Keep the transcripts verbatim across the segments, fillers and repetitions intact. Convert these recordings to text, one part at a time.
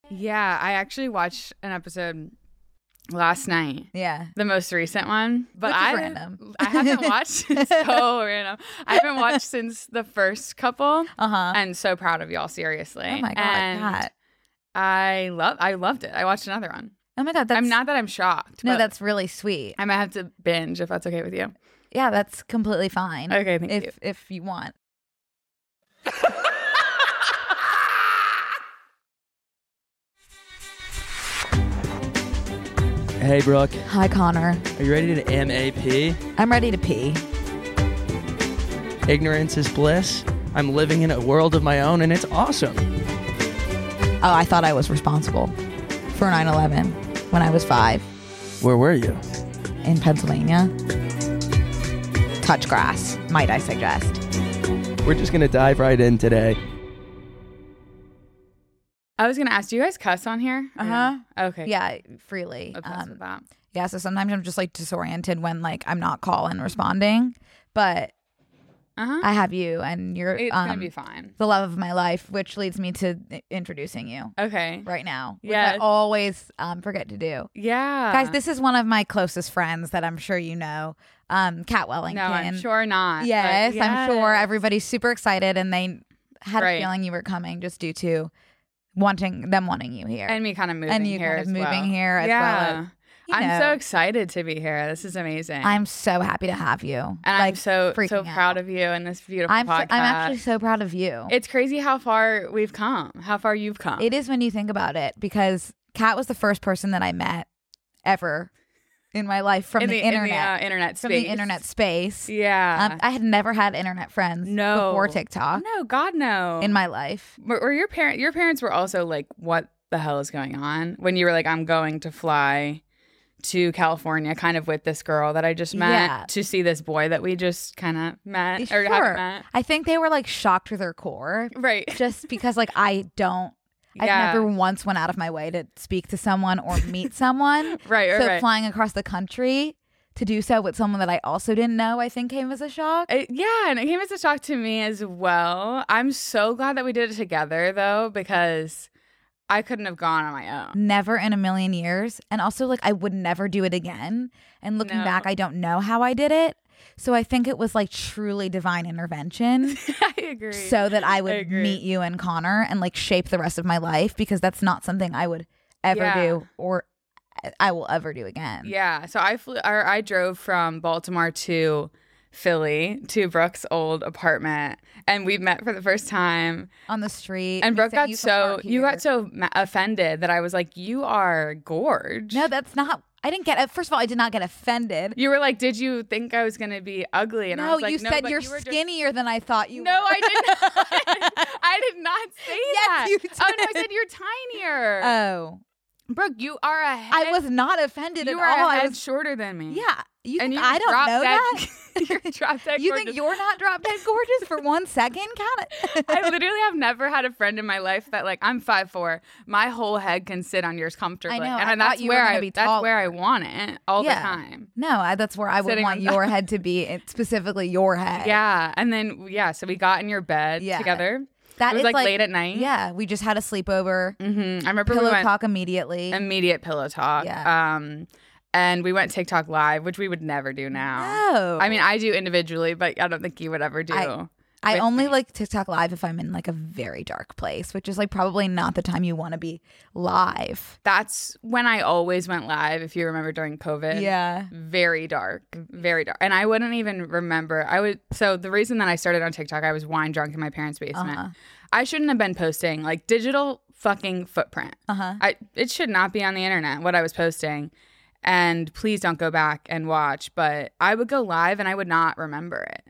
Yeah, I actually watched an episode last night. Yeah. The most recent one. But Which is I random. I haven't watched it's so random. I haven't watched since the first couple. Uh-huh. And so proud of y'all, seriously. Oh my God. And God. I love I loved it. I watched another one. Oh my God. That's, I'm not that I'm shocked. No, but that's really sweet. I might have to binge if that's okay with you. Yeah, that's completely fine. Okay, thank if, you. If you want. Hey, Brooke. Hi, Connor. Are you ready to M A P? I'm ready to pee. Ignorance is bliss. I'm living in a world of my own, and it's awesome. Oh, I thought I was responsible for nine eleven when I was five Where were you? in Pennsylvania. Touch grass, might I suggest. We're just going to dive right in today. I was gonna ask, do you guys cuss on here? Or Uh-huh. no? Okay. Yeah, freely. Obsessed Um, with that. yeah, so sometimes I'm just like disoriented when like I'm not calling responding, but Uh-huh. I have you and you're It's um, gonna be fine. the love of my life, which leads me to i- introducing you Okay. right now. Which Yeah. I always um, forget to do. Yeah. Guys, this is one of my closest friends that I'm sure you know, um, Kat Wellington. No, I'm sure not. but Yes, I'm sure yes. everybody's super excited and they had Right. a feeling you were coming just due to wanting them wanting you here. And me kind of moving And you here kind of as moving well. here as yeah. well as, you I'm know. so excited to be here. This is amazing. I'm so happy to have you. and like, I'm so so freaking proud out. of you and this beautiful I'm so, podcast. I'm actually so proud of you. It's crazy how far we've come. How far you've come. It is when you think about it, because Kat was the first person that I met ever in my life from in the, the, internet. in the, uh, internet from space. the internet space. Yeah. Um, I had never had internet friends No. before TikTok no, God no. in my life. were, were your parent your parents were also like, what the hell is going on? When you were like, I'm going to fly to California, kind of with this girl that I just met Yeah. to see this boy that we just kind of met or Sure. haven't met. I think they were like shocked to their core, Right. just because like I don't. I've Yeah. never once went out of my way to speak to someone or meet someone. Right, right, So right. flying across the country to do so with someone that I also didn't know, I think came as a shock. It- yeah, and it came as a shock to me as well. I'm so glad that we did it together, though, because I couldn't have gone on my own. Never in a million years. And also, like, I would never do it again. And looking No. back, I don't know how I did it. So I think it was like truly divine intervention I agree. so that I would agree. meet you and Connor and like shape the rest of my life, because that's not something I would ever Yeah. do or I will ever do again. Yeah, so I flew, or I drove from Baltimore to Philly to Brooke's old apartment, and we met for the first time. On the street. And Brooke missing got you from so Park you here. got so ma- offended that I was like, "You are gorge." No, that's not. I didn't get. First of all, I did not get offended. You were like, "Did you think I was gonna be ugly?" And I No, was like, you "No, said but you're you were just- skinnier than I thought you No, were. I did not. I did not say Yes, that. you Oh no, I did. said you're tinier. Oh, Brooke, you are a head. I was not offended You at are all. a head I was, shorter than me. yeah. You and think you I don't drop know dead, that? You're drop dead You gorgeous. think you're not drop dead gorgeous for one second? Count I it. literally have never had a friend in my life that like I'm five four. My whole head can sit on yours comfortably, I know, and I that's thought you were where gonna I be that's where I taller. want it all Yeah. the time. No, I, that's where I would Sitting want on your head to be, it- specifically your head. Yeah, and then yeah, so we got in your bed Yeah. together. that it was is like, late at night. Yeah, we just had a sleepover. hmm I remember Pillow we went talk immediately. immediate pillow talk. Yeah. Um, and we went TikTok live, which we would never do now. no, I mean, I do individually, but I don't think you would ever do. I- I with only me. like TikTok live if I'm in like a very dark place, which is like probably not the time you want to be live. That's when I always went live, if you remember during COVID. Yeah. Very dark, very dark. And I wouldn't even remember. I would. So the reason that I started on TikTok, I was wine drunk in my parents' basement. Uh-huh. I shouldn't have been posting like digital fucking footprint. Uh-huh. I it should not be on the internet what I was posting. And please don't go back and watch. But I would go live and I would not remember it.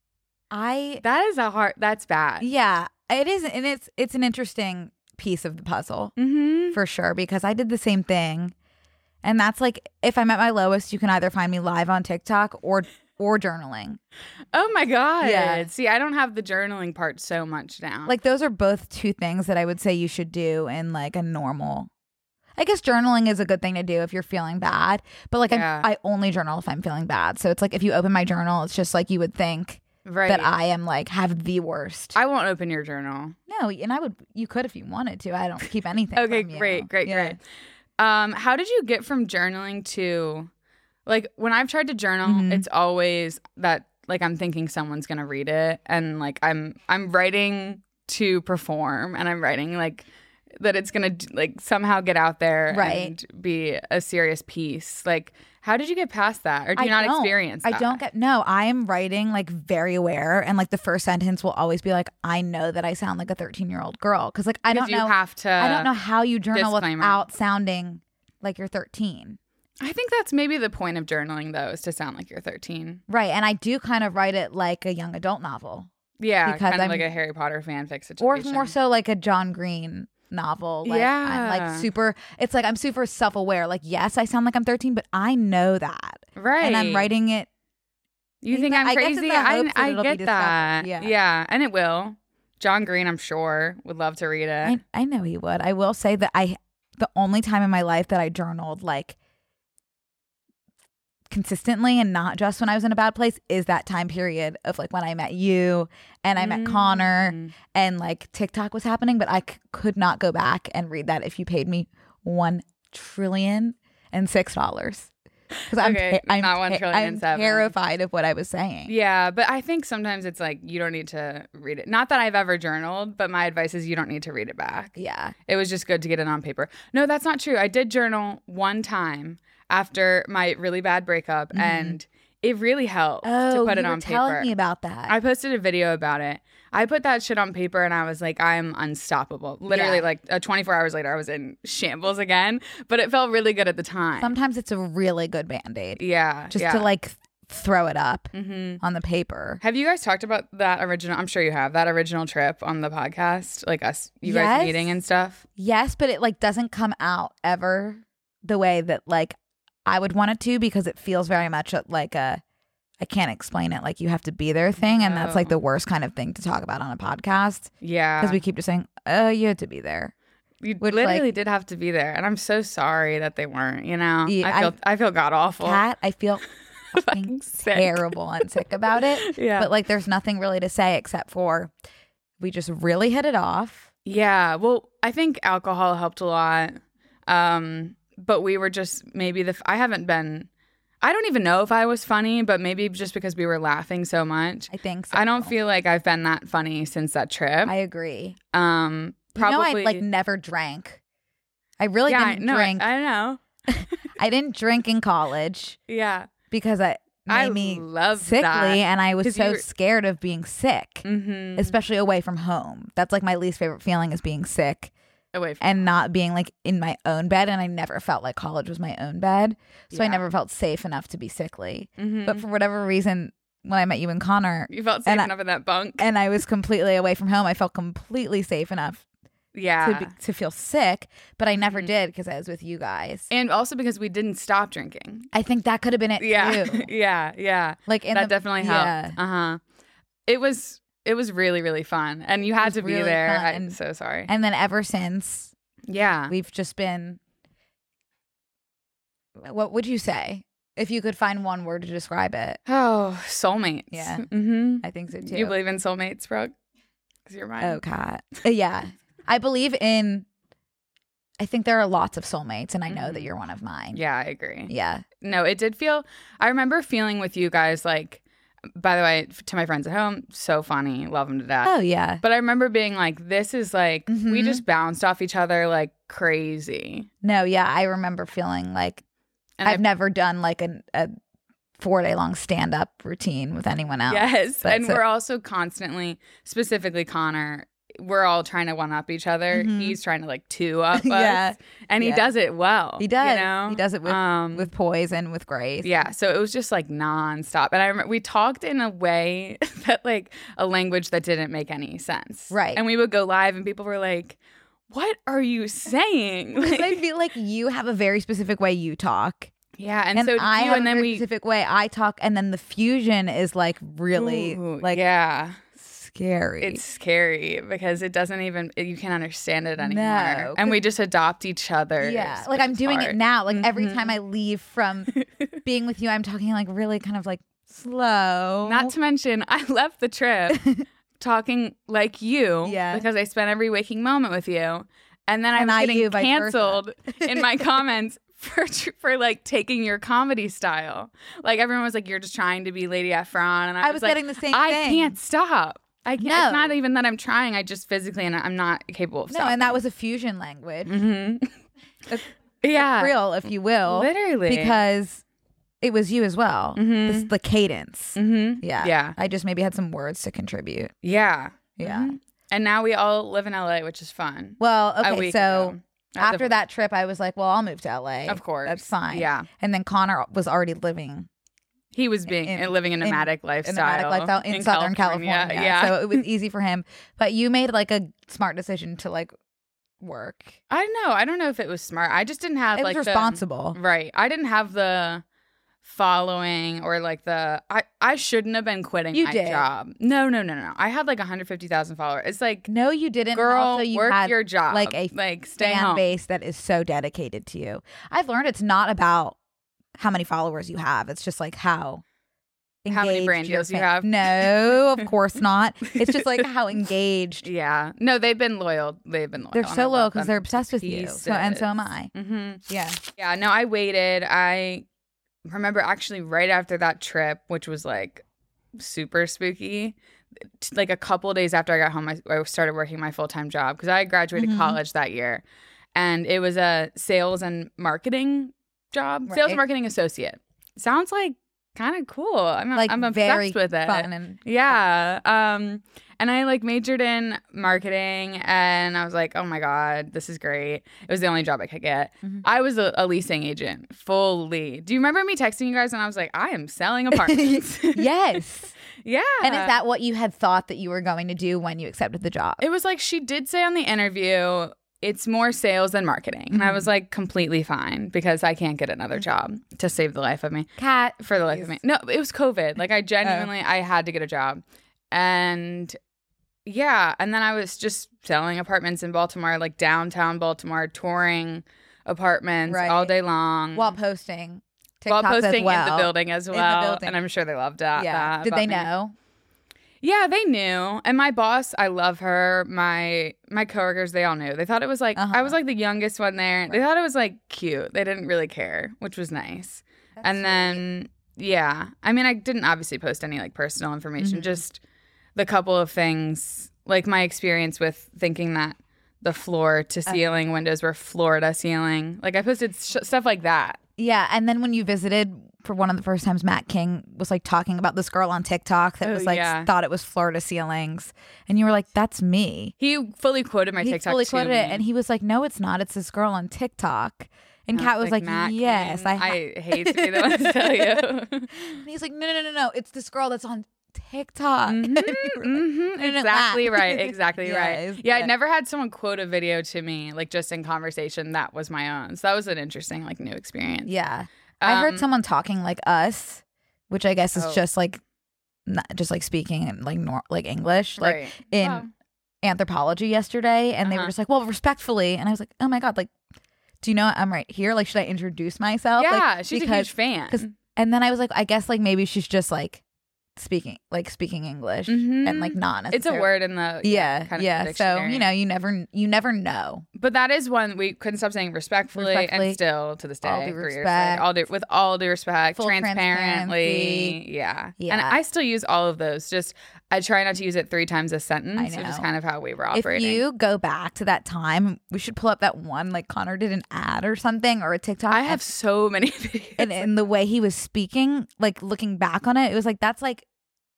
I That is a hard. That's bad. yeah, it is, and it's it's an interesting piece of the puzzle Mm-hmm. for sure, because I did the same thing, and that's like if I'm at my lowest, you can either find me live on TikTok or or journaling. Oh my god. Yeah. See, I don't have the journaling part so much now. Like those are both two things that I would say you should do in like a normal. I guess journaling is a good thing to do if you're feeling bad, but like Yeah. I'm, I only journal if I'm feeling bad. So it's like if you open my journal, it's just like you would think Right. that I am like have the worst. I won't open your journal. no, and I would. You could if you wanted to. I don't keep anything. Okay, from you. great, great, Yeah. great. Um, how did you get from journaling to, like, when I've tried to journal, Mhm. it's always that, like, I'm thinking someone's gonna read it, and like I'm I'm writing to perform, and I'm writing like that it's gonna like somehow get out there Right. and be a serious piece. Like, how did you get past that, or do you I not don't. experience I that? don't get no. I am writing like very aware, and like the first sentence will always be like, "I know that I sound like a thirteen year old girl," because like I 'Cause don't you know. have to. I don't know how you journal disclaimer. without sounding like you're thirteen. I think that's maybe the point of journaling, though, is to sound like you're thirteen. Right, and I do kind of write it like a young adult novel, Yeah, Because kind I'm- of like a Harry Potter fanfic or situation. more so like a John Green novel. Like, I'm like Yeah. super. It's like I'm super self aware. Like, yes, I sound like I'm thirteen, but I know that, right? and I'm writing it. You think I'm I guess it's crazy? the I, hopes that I it'll be get that. discovered. Yeah. yeah, and it will. John Green, I'm sure, would love to read it. I, I know he would. I will say that I, the only time in my life that I journaled like consistently and not just when I was in a bad place is that time period of like when I met you and I met Connor Mm. and like TikTok was happening, but I c- could not go back and read that if you paid me one trillion and six dollars. Because I'm, Okay, I'm, not one te- trillion and I'm seven. terrified of what I was saying. Yeah, but I think sometimes it's like you don't need to read it. Not that I've ever journaled, but my advice is you don't need to read it back. Yeah. It was just good to get it on paper. No, that's not true. I did journal one time after my really bad breakup, Mhm. and it really helped Oh, to put you it were on telling paper. me about that. I posted a video about it. I put that shit on paper and I was like, I'm unstoppable. Literally, Yeah. like uh, twenty-four hours later, I was in shambles again, but it felt really good at the time. Sometimes it's a really good Band-Aid yeah. just yeah. to like throw it up hmm on the paper. Have you guys talked about that original? I'm sure you have that original trip on the podcast, like us, you Yes. guys meeting and stuff. Yes, but it like doesn't come out ever the way that like I would want it to, because it feels very much like a I can't explain it, like you have to be there thing, and that's like Oh. the worst kind of thing to talk about on a podcast, Yeah. because we keep just saying, "Oh, you had to be there." You which, literally like- did have to be there, and I'm so sorry that they weren't. You know, Yeah, I feel I, feel god awful. Kat, I feel Fucking fucking sick. terrible and sick about it. Yeah, But like, there's nothing really to say except for we just really hit it off. yeah. Well, I think alcohol helped a lot, um, but we were just maybe the. I haven't been. I don't even know if I was funny, but maybe just because we were laughing so much. I think so. I don't feel like I've been that funny since that trip. I agree. um, You know, probably I like never drank. I really yeah, didn't no, I- drink. I, know. I didn't drink in college Yeah, because it made I me love sickly, that. and I was 'Cause so you were- scared of being sick, Mm-hmm. especially away from home. That's like my least favorite feeling, is being sick Away from and not being like in my own bed. And I never felt like college was my own bed, so I Yeah. never felt safe enough to be sickly. Mhm. But for whatever reason, when I met you and Connor, you felt safe and I- enough in that bunk. and I was completely away from home, I felt completely safe enough Yeah. to be, to feel sick, but I never Mhm. did because I was with you guys. And also because we didn't stop drinking. I think that could have been it Yeah. too. yeah. Yeah. Like in that the, definitely helped. yeah. Uh huh. It was it was really, really fun. And you had was to be really there. fun. I'm And- so sorry. And then ever since, yeah. we've just been. What would you say if you could find one word to describe it? Oh, soulmates. Yeah. Mm-hmm. I think so too. You believe in soulmates, Brooke? Because you're mine. Oh, Kat. Uh, yeah, I believe in. I think there are lots of soulmates, and I know that Mhm. you're one of mine. Yeah, I agree. Yeah. No, it did feel. I remember feeling with you guys like. By the way, to my friends at home, so funny, love them to death. Oh yeah. But I remember being like, this is like, we Mhm. just bounced off each other like crazy. No. Yeah. I remember feeling like And I've I- never done like a, a four day long stand up routine with anyone else. Yes. That's And it. we're also constantly, specifically Connor, we're all trying to one up each other. Mhm. He's trying to like two up us. Yeah. And he Yeah. does it well. He does. You know? He does it with um, with poise and with grace. Yeah. So it was just like nonstop. And I remember we talked in a way that like a language that didn't make any sense. Right. And we would go live and people were like, what are you saying? Because I Like, feel like you have a very specific way you talk. yeah. And, And, so I you, have and a then very we specific way I talk, and then the fusion is like really Ooh, like yeah. scary. It's scary because it doesn't even you can't understand it anymore, No, and we just adopt each other. yeah, like I'm doing it now. Like every Mhm. time I leave from being with you, I'm talking like really kind of like Slow. Not to mention, I left the trip talking like you Yeah. because I spent every waking moment with you. And then I And was I getting you, vice canceled versa. in my comments for for like taking your comedy style. Like everyone was like, "You're just trying to be Lady Efron," and I, I was like, getting the same I thing. can't stop. I can't. No. It's not even that I'm trying. I just physically and I'm not capable of No, stopping. and that was a fusion language. Mm-hmm. It's yeah, real, if you will. literally Because it was you as well. Mhm. This, the cadence. Mm-hmm. Yeah. Yeah. I just maybe had some words to contribute. Yeah. Yeah. Mhm. And now we all live in L A, which is fun. Well, A okay, week so ago. At after the- that trip, I was like, well, I'll move to L A. Of course. That's fine. Yeah. And then Connor was already living He was being In- living a in- nomadic in lifestyle. the nomadic lifestyle in, Southern California. Yeah. So it was easy for him. But you made like a smart decision to like work. I don't know. I don't know if it was smart. I just didn't have It like was the- responsible. right. I didn't have the following or like the I, I shouldn't have been quitting You my did. job. No, no, no, no. I had like one hundred fifty thousand followers. It's like, No, you didn't. And girl, also you work had your job. like a like stay fan home. base that is so dedicated to you. I've learned it's not about how many followers you have. It's just like how How many engaged brand your deals you fan- have? No, of course not. It's just like how engaged. Yeah. No, they've been loyal. They've been loyal. They're and I so loyal love because them they're to obsessed with you. So and so am I. Mm-hmm. Yeah. Yeah, no, I waited. I remember actually right after that trip, which was like super spooky, t- like a couple days after I got home, I, I started working my full time job because I graduated Mhm. college that year. And it was a sales and marketing job, sales Right. and marketing associate. Sounds like kind of cool. I'm, Like I'm very obsessed with it. fun and Yeah. Um, and I like majored in marketing and I was like, oh my God, this is great. It was the only job I could get. Mhm. I was a, a leasing agent, fully. Do you remember me texting you guys and I was like, I am selling apartments? yes. Yeah. And is that what you had thought that you were going to do when you accepted the job? It was like she did say on the interview, it's more sales than marketing. And I Mhm. was like completely fine because I can't get another job to save the life of me. Cat. For the life of me. No, it was COVID. Like I Oh. genuinely, I had to get a job. And yeah, and then I was just selling apartments in Baltimore, like downtown Baltimore, touring apartments Right. all day long. While posting while TikToks posting as well. in the building as In the well. building. And I'm sure they loved that. Yeah. that Did about they me. know? Yeah, they knew. And my boss, I love her. My my coworkers, they all knew. They thought it was like Uh-huh. I was like the youngest one there. They thought it was like cute. They didn't really care, which was nice. and then yeah, I mean, I didn't obviously post any like personal information, Mhm. just the couple of things, like my experience with thinking that the floor to ceiling windows were floor to ceiling. Like I posted sh- stuff like that. Yeah, and then when you visited for one of the first times, Matt King was like talking about this girl on TikTok that Oh, was like yeah. thought it was floor to ceilings, and you were like, "That's me." He fully quoted my he TikTok. fully to quoted me. it, and he was like, "No, it's not. It's this girl on TikTok." And I Kat was like, Matt "Yes, King, I." Ha-. I hate to be the one to tell you. And he's like, "No, no, no, no, no. It's this girl that's on TikTok." Mhm, And you were like, mhm, "And it exactly laughed." right. Exactly Yeah, right. it's- Yeah, yeah. I never had someone quote a video to me, like just in conversation that was my own. So that was an interesting, like, new experience. Yeah, I heard Um, someone talking like us, which I guess is Oh. just like, not, just like speaking in like nor- like English, like right. in Wow. anthropology yesterday, and they were Uh-huh. just like, "Well, respectfully," and I was like, "Oh my god, like, do you know I'm right here? Like, should I introduce myself?" Yeah, Like, she's a because- huge fan. 'cause- And then I was like, I guess like maybe she's just like speaking like speaking English Mhm. and like not It's a necessarily- word in the Yeah, kind of yeah. So dictionary. you know, you never you never know. But that is one we couldn't stop saying respectfully, Respectfully. and still to this day, All due three years later, respect. all due, with all due respect, Full transparently, transparency. yeah, and Yeah. I still use all of those. Just I try not to use it three times a sentence, I which is know. kind of how we were If operating. you go back to that time, we should pull up that one like Connor did an ad or something or a TikTok. I have so many videos. and in the way he was speaking, like looking back on it, it was like that's like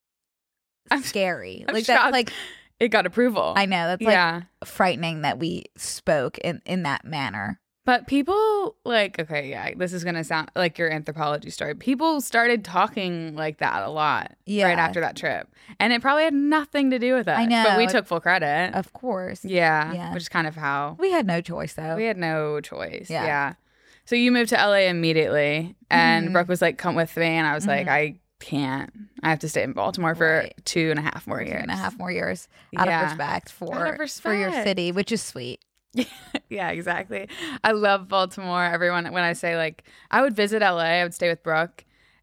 I'm- scary. I'm like shocked. that's like It got approval. I know that's like yeah. frightening that we spoke in in that manner. But people like, okay, yeah, this is going to sound like your anthropology story. People started talking like that a lot Yeah. right after that trip. And it probably had nothing to do with us. I know. But we took full credit. Of course. yeah, Yeah. Which is kind of how We had no choice though. we had no choice. Yeah. Yeah. So you moved to L A immediately. And Mhm. Brooke was like, come with me. And I was like, Mhm. I can't. I have to stay in Baltimore for Right. two and a half more Two years. and a half more years out Yeah. of respect for Out of for your respect. city, which is sweet. Yeah, exactly. I love Baltimore. Everyone, when I say like, I would visit L A, I would stay with Brooke,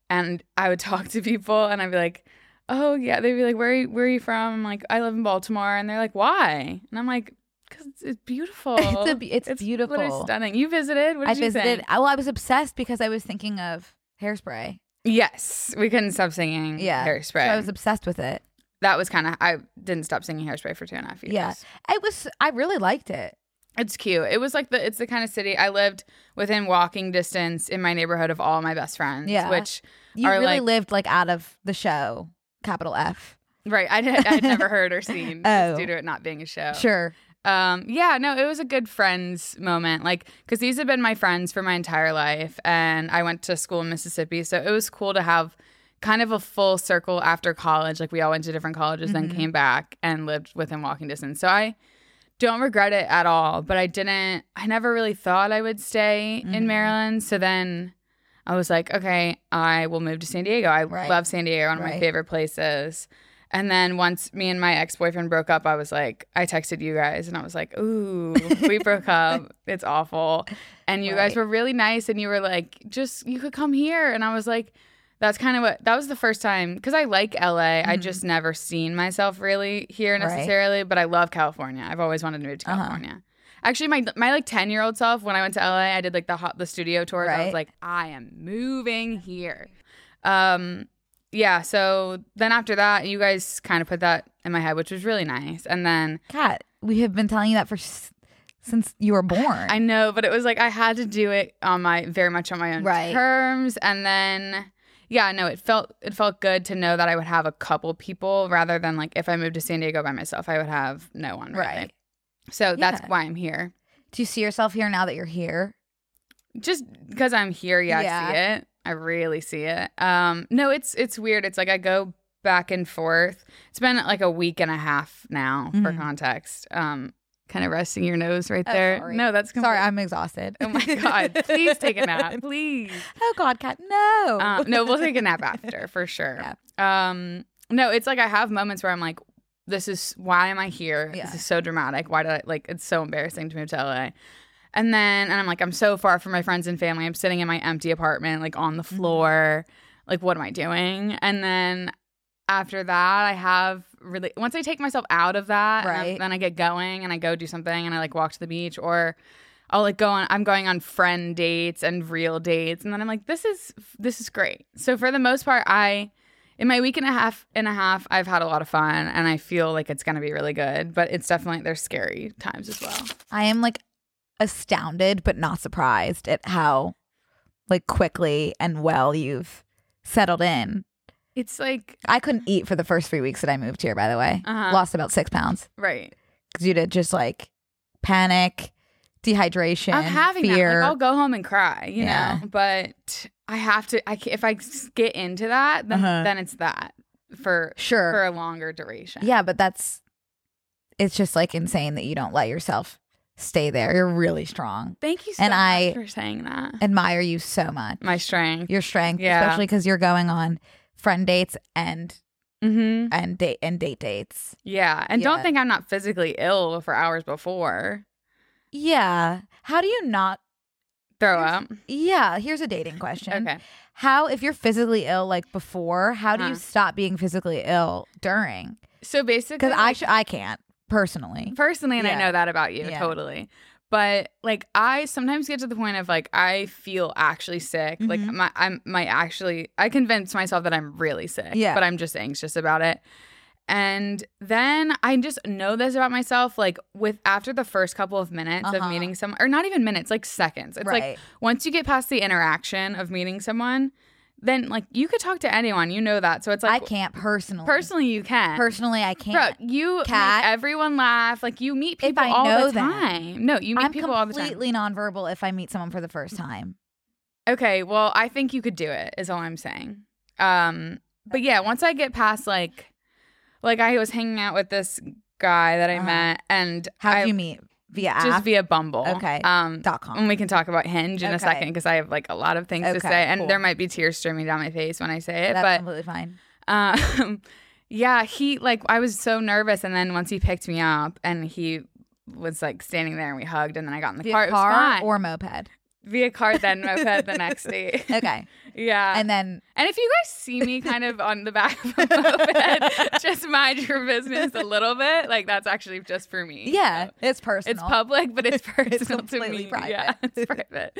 and I would talk to people, and I'd be like, "Oh yeah," they'd be like, "Where are you, where are you from?" I'm like, "I live in Baltimore," and they're like, "Why?" And I'm like, "Cause it's, it's beautiful. It's, a, it's, it's beautiful. literally stunning." You visited? What did I you visited. think? I, well, I was obsessed because I was thinking of Hairspray. Yes, we couldn't stop singing Yeah, Hairspray. So I was obsessed with it. That was kind of. I didn't stop singing Hairspray for two and a half years. Yeah, it was. I really liked it. It's cute. It was like the. It's the kind of city I lived within walking distance in my neighborhood of all my best friends. Yeah. Which You are really like, lived like out of the show, capital F. right. I did, I'd never heard or seen Oh. just due to it not being a show. Sure. Um. Yeah. No. It was a good friends moment. Like, because these have been my friends for my entire life, and I went to school in Mississippi, so it was cool to have kind of a full circle after college. Like, we all went to different colleges, Mm-hmm. then came back and lived within walking distance. So I don't regret it at all, but I didn't, I never really thought I would stay Mm-hmm. in Maryland. So then I was like, okay, I will move to San Diego. I Right. love San Diego, one of Right. my favorite places. And then once me and my ex-boyfriend broke up, I was like, I texted you guys and I was like, ooh, we broke up. It's awful. And you guys Right. were really nice. And you were like, just, you could come here. And I was like, that's kind of what, that was the first time, because I like L A. I just never seen myself really here Right. necessarily, but I love California. I've always wanted to move to Uh-huh. California. Actually, my my like ten year old self, when I went to L A, I did like the hot, the studio tours. I was Right. like, I am moving here. Um, yeah. So then after that, you guys kind of put that in my head, which was really nice. And then Kat, we have been telling you that for s- since you were born. I know, but it was like I had to do it on my very much on my own Right. terms. And then yeah, no, it felt it felt good to know that I would have a couple people rather than like if I moved to San Diego by myself, I would have no one. Really. Right. So that's Yeah. why I'm here. Do you see yourself here now that you're here? Just because I'm here, yeah, Yeah. I see it. I really see it. Um, no, it's it's weird. It's like I go back and forth. It's been like a week and a half now, for Mhm. context. Um, kind of resting your nose right Oh, there. sorry. No, that's Sorry, complete- I'm exhausted. Oh my god! Please take a nap, please. Oh God, Kat, no. Um, no, we'll take a nap after for sure. Um, no, it's like I have moments where I'm like, this is why am I here? Yeah. This is so dramatic. Why did I like? It's so embarrassing to move to L A. And then, and I'm like, I'm so far from my friends and family. I'm sitting in my empty apartment, like on the Mm-hmm. floor. Like, what am I doing? And then after that, I have really, once I take myself out of that, and I'm- Right. then I get going and I go do something and I like walk to the beach, or I'll like go on, I'm going on friend dates and real dates. And then I'm like, this is, this is great. So for the most part, I, in my week and a half and a half, I've had a lot of fun and I feel like it's going to be really good, but it's definitely, there's scary times as well. I am like astounded but not surprised at how like quickly and well you've settled in. It's like, I couldn't eat for the first three weeks that I moved here, by the way. Uh-huh. Lost about six pounds right. due to just like panic, dehydration, I'm having fear. that. Like, I'll go home and cry, you Yeah. know, but I have to, I can, if I get into that, then, Uh-huh. then it's that for, Sure. for a longer duration. Yeah, but that's, it's just like insane that you don't let yourself stay there. You're really strong. Thank you so And much I- for saying that. Admire you so much. My strength. Your strength, Yeah. especially because you're going on friend dates and Mm-hmm. and date and date dates. Yeah. And Yeah. don't think I'm not physically ill for hours before. Yeah. How do you not? Throw up. Yeah. Here's a dating question. Okay. How, if you're physically ill like before, how do you Huh. stop being physically ill during? So basically, Because I like, sh- I can't personally. personally, and I Yeah. know that about you, Yeah. totally. But like, I sometimes get to the point of like, I feel actually sick. Like, Mhm. my I'm my actually, I convince myself that I'm really sick. Yeah. But I'm just anxious about it. And then I just know this about myself. Like, with after the first couple of minutes Uh-huh. of meeting someone, or not even minutes, like seconds. It's like Right. once you get past the interaction of meeting someone, then like you could talk to anyone. You know that. So it's like I can't personally. personally, you can. Personally, I can't. Bro, you Kat, make everyone laugh. Like, you meet people I all know the them. time. No, you meet I'm people all the time. completely nonverbal if I meet someone for the first time. Okay, well, I think you could do it. Is all I'm saying. Um, but yeah, once I get past like, like I was hanging out with this guy that I Uh-huh. met, and How I do you meet? Via app? just via Bumble. Okay. Um, dot com. and we can talk about Hinge in a Okay. second because I have like a lot of things to Okay, say, and cool. there might be tears streaming down my face when I say it. That's but completely fine. Um, yeah, he like I was so nervous, and then once he picked me up, and he was like standing there, and we hugged, and then I got in the Via car. It was car fine. or moped? via car, then moped the next day. Okay. Yeah. And then And if you guys see me kind of on the back of a moped, just mind your business a little bit. Like that's actually just for me. yeah, So it's personal. it's public, but it's personal It's to completely me. private. Yeah, it's private.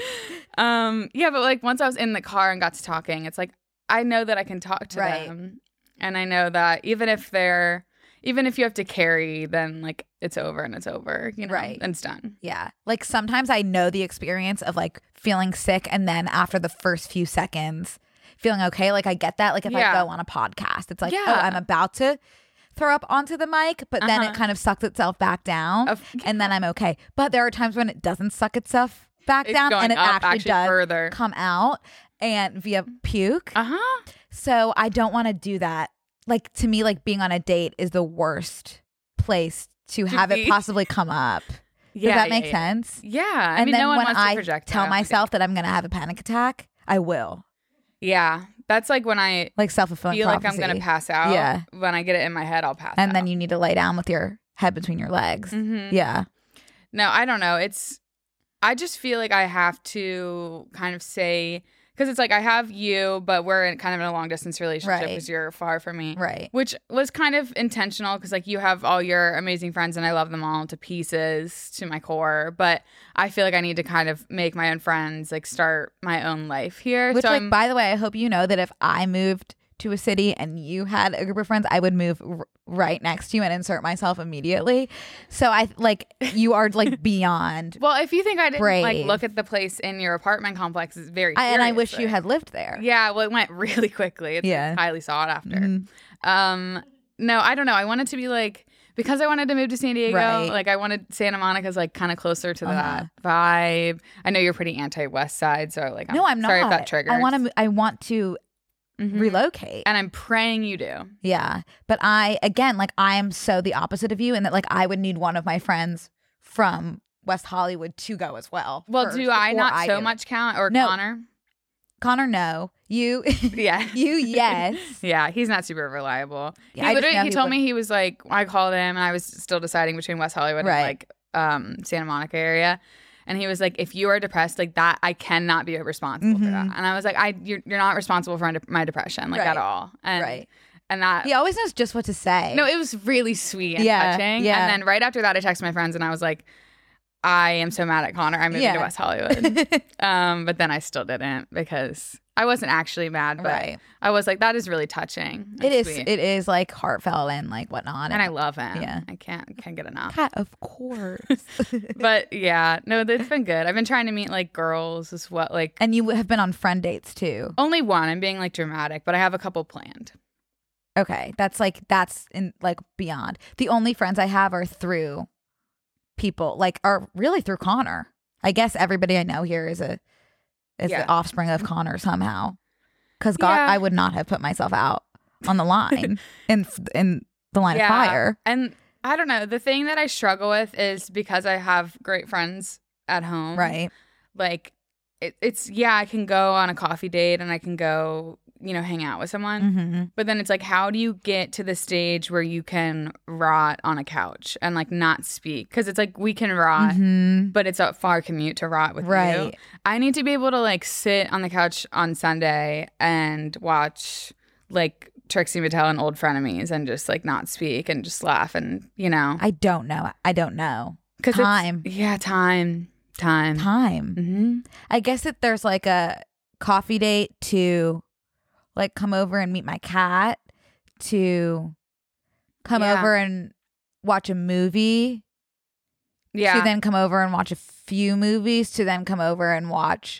Um, yeah, but like once I was in the car and got to talking, it's like I know that I can talk to Right. them, and I know that even if they're even if you have to carry, then like it's over and it's over, you know, Right. and it's done. Yeah. Like sometimes I know the experience of like feeling sick and then after the first few seconds feeling okay. Like I get that. Like if Yeah. I go on a podcast, it's like, oh, Yeah. I'm about to throw up onto the mic, but then Uh-huh. it kind of sucks itself back down Of- and then I'm okay. But there are times when it doesn't suck itself back It's down going and it up actually, actually does further. come out and via puke. Uh huh. So I don't want to do that. Like to me, like being on a date is the worst place to, To have be. it possibly come up. Yeah. Does that yeah, make yeah. sense? Yeah. I And mean, then no one when wants I to project tell that. myself that I'm going to have a panic attack, I will. Yeah. That's like when I Like self-fulfilling feel like I'm prophecy. gonna pass out. Yeah. When I get it in my head, I'll pass out. And then you need to lay down with your head between your legs. Mhm. Yeah. No, I don't know. It's, I just feel like I have to kind of say, because it's like I have you, but we're in kind of in a long distance relationship Right. because you're far from me. Right. Which was kind of intentional because like you have all your amazing friends and I love them all to pieces to my core. But I feel like I need to kind of make my own friends, like start my own life here. Which, so like, I'm- by the way, I hope you know that if I moved to a city and you had a group of friends, I would move r- right next to you and insert myself immediately. So I like you are like beyond. well, if you think I didn't like brave. look at the place in your apartment complex, it's very I, and I curious, wish you right? had lived there. Yeah, well, it went really quickly. It's Yeah. highly sought after. Mhm. Um, no, I don't know. I wanted to be like because I wanted to move to San Diego. Right. Like I wanted Santa Monica's like kind of closer to Uh-huh. that vibe. I know you're pretty anti West Side, so like I'm No, I'm not. sorry if that triggers. I want to. I want to Mhm. relocate. and I'm praying you do. Yeah. But I, again, like I am so the opposite of you in that like I would need one of my friends from West Hollywood to go as well. Well, first do I before not so do it. much count or No. Connor? Connor, no. You, Yeah. you, yes. Yeah, he's not super reliable. Yeah, he I just literally know he he told would- me he was like I called him and I was still deciding between West Hollywood Right. and like um Santa Monica area. And he was like, if you are depressed like that, I cannot be responsible for that. Mhm. And I was like, I you're, you're not responsible for my depression like Right. at all. And Right. and that He always knows just what to say. no, it was really sweet and Yeah, touching. yeah. And then right after that, I texted my friends and I was like, I am so mad at Connor. I'm moving Yeah. to West Hollywood. um, but then I still didn't because I wasn't actually mad, but Right. I was like, that is really touching. and It is. sweet. It is like heartfelt and like whatnot. and I love him. Yeah. I can't can't get enough. God, of course. But yeah, no, it's been good. I've been trying to meet like girls as well. Like And you have been on friend dates too. only one. I'm being like dramatic, but I have a couple planned. Okay, that's like that's in like beyond. The only friends I have are through people like are really through Connor. I guess everybody I know here is a is Yeah. the offspring of Connor somehow. Because God, Yeah. I would not have put myself out on the line in in the line of fire. And I don't know. The thing that I struggle with is because I have great friends at home. Right. Like it, it's yeah, I can go on a coffee date and I can go, you know, hang out with someone. Mm-hmm. But then it's like, how do you get to the stage where you can rot on a couch and like not speak? Because it's like we can rot, Mm-hmm. but it's a far commute to rot with you. Right. I need to be able to like sit on the couch on Sunday and watch like Trixie Mattel and Old Frenemies and just like not speak and just laugh and you know I don't know. I don't know. 'Cause it's- Time. yeah, time, time, Time. hmm I guess that there's like a coffee date to like come over and meet my cat, to come Yeah. over and watch a movie, Yeah, to then come over and watch a few movies, to then come over and watch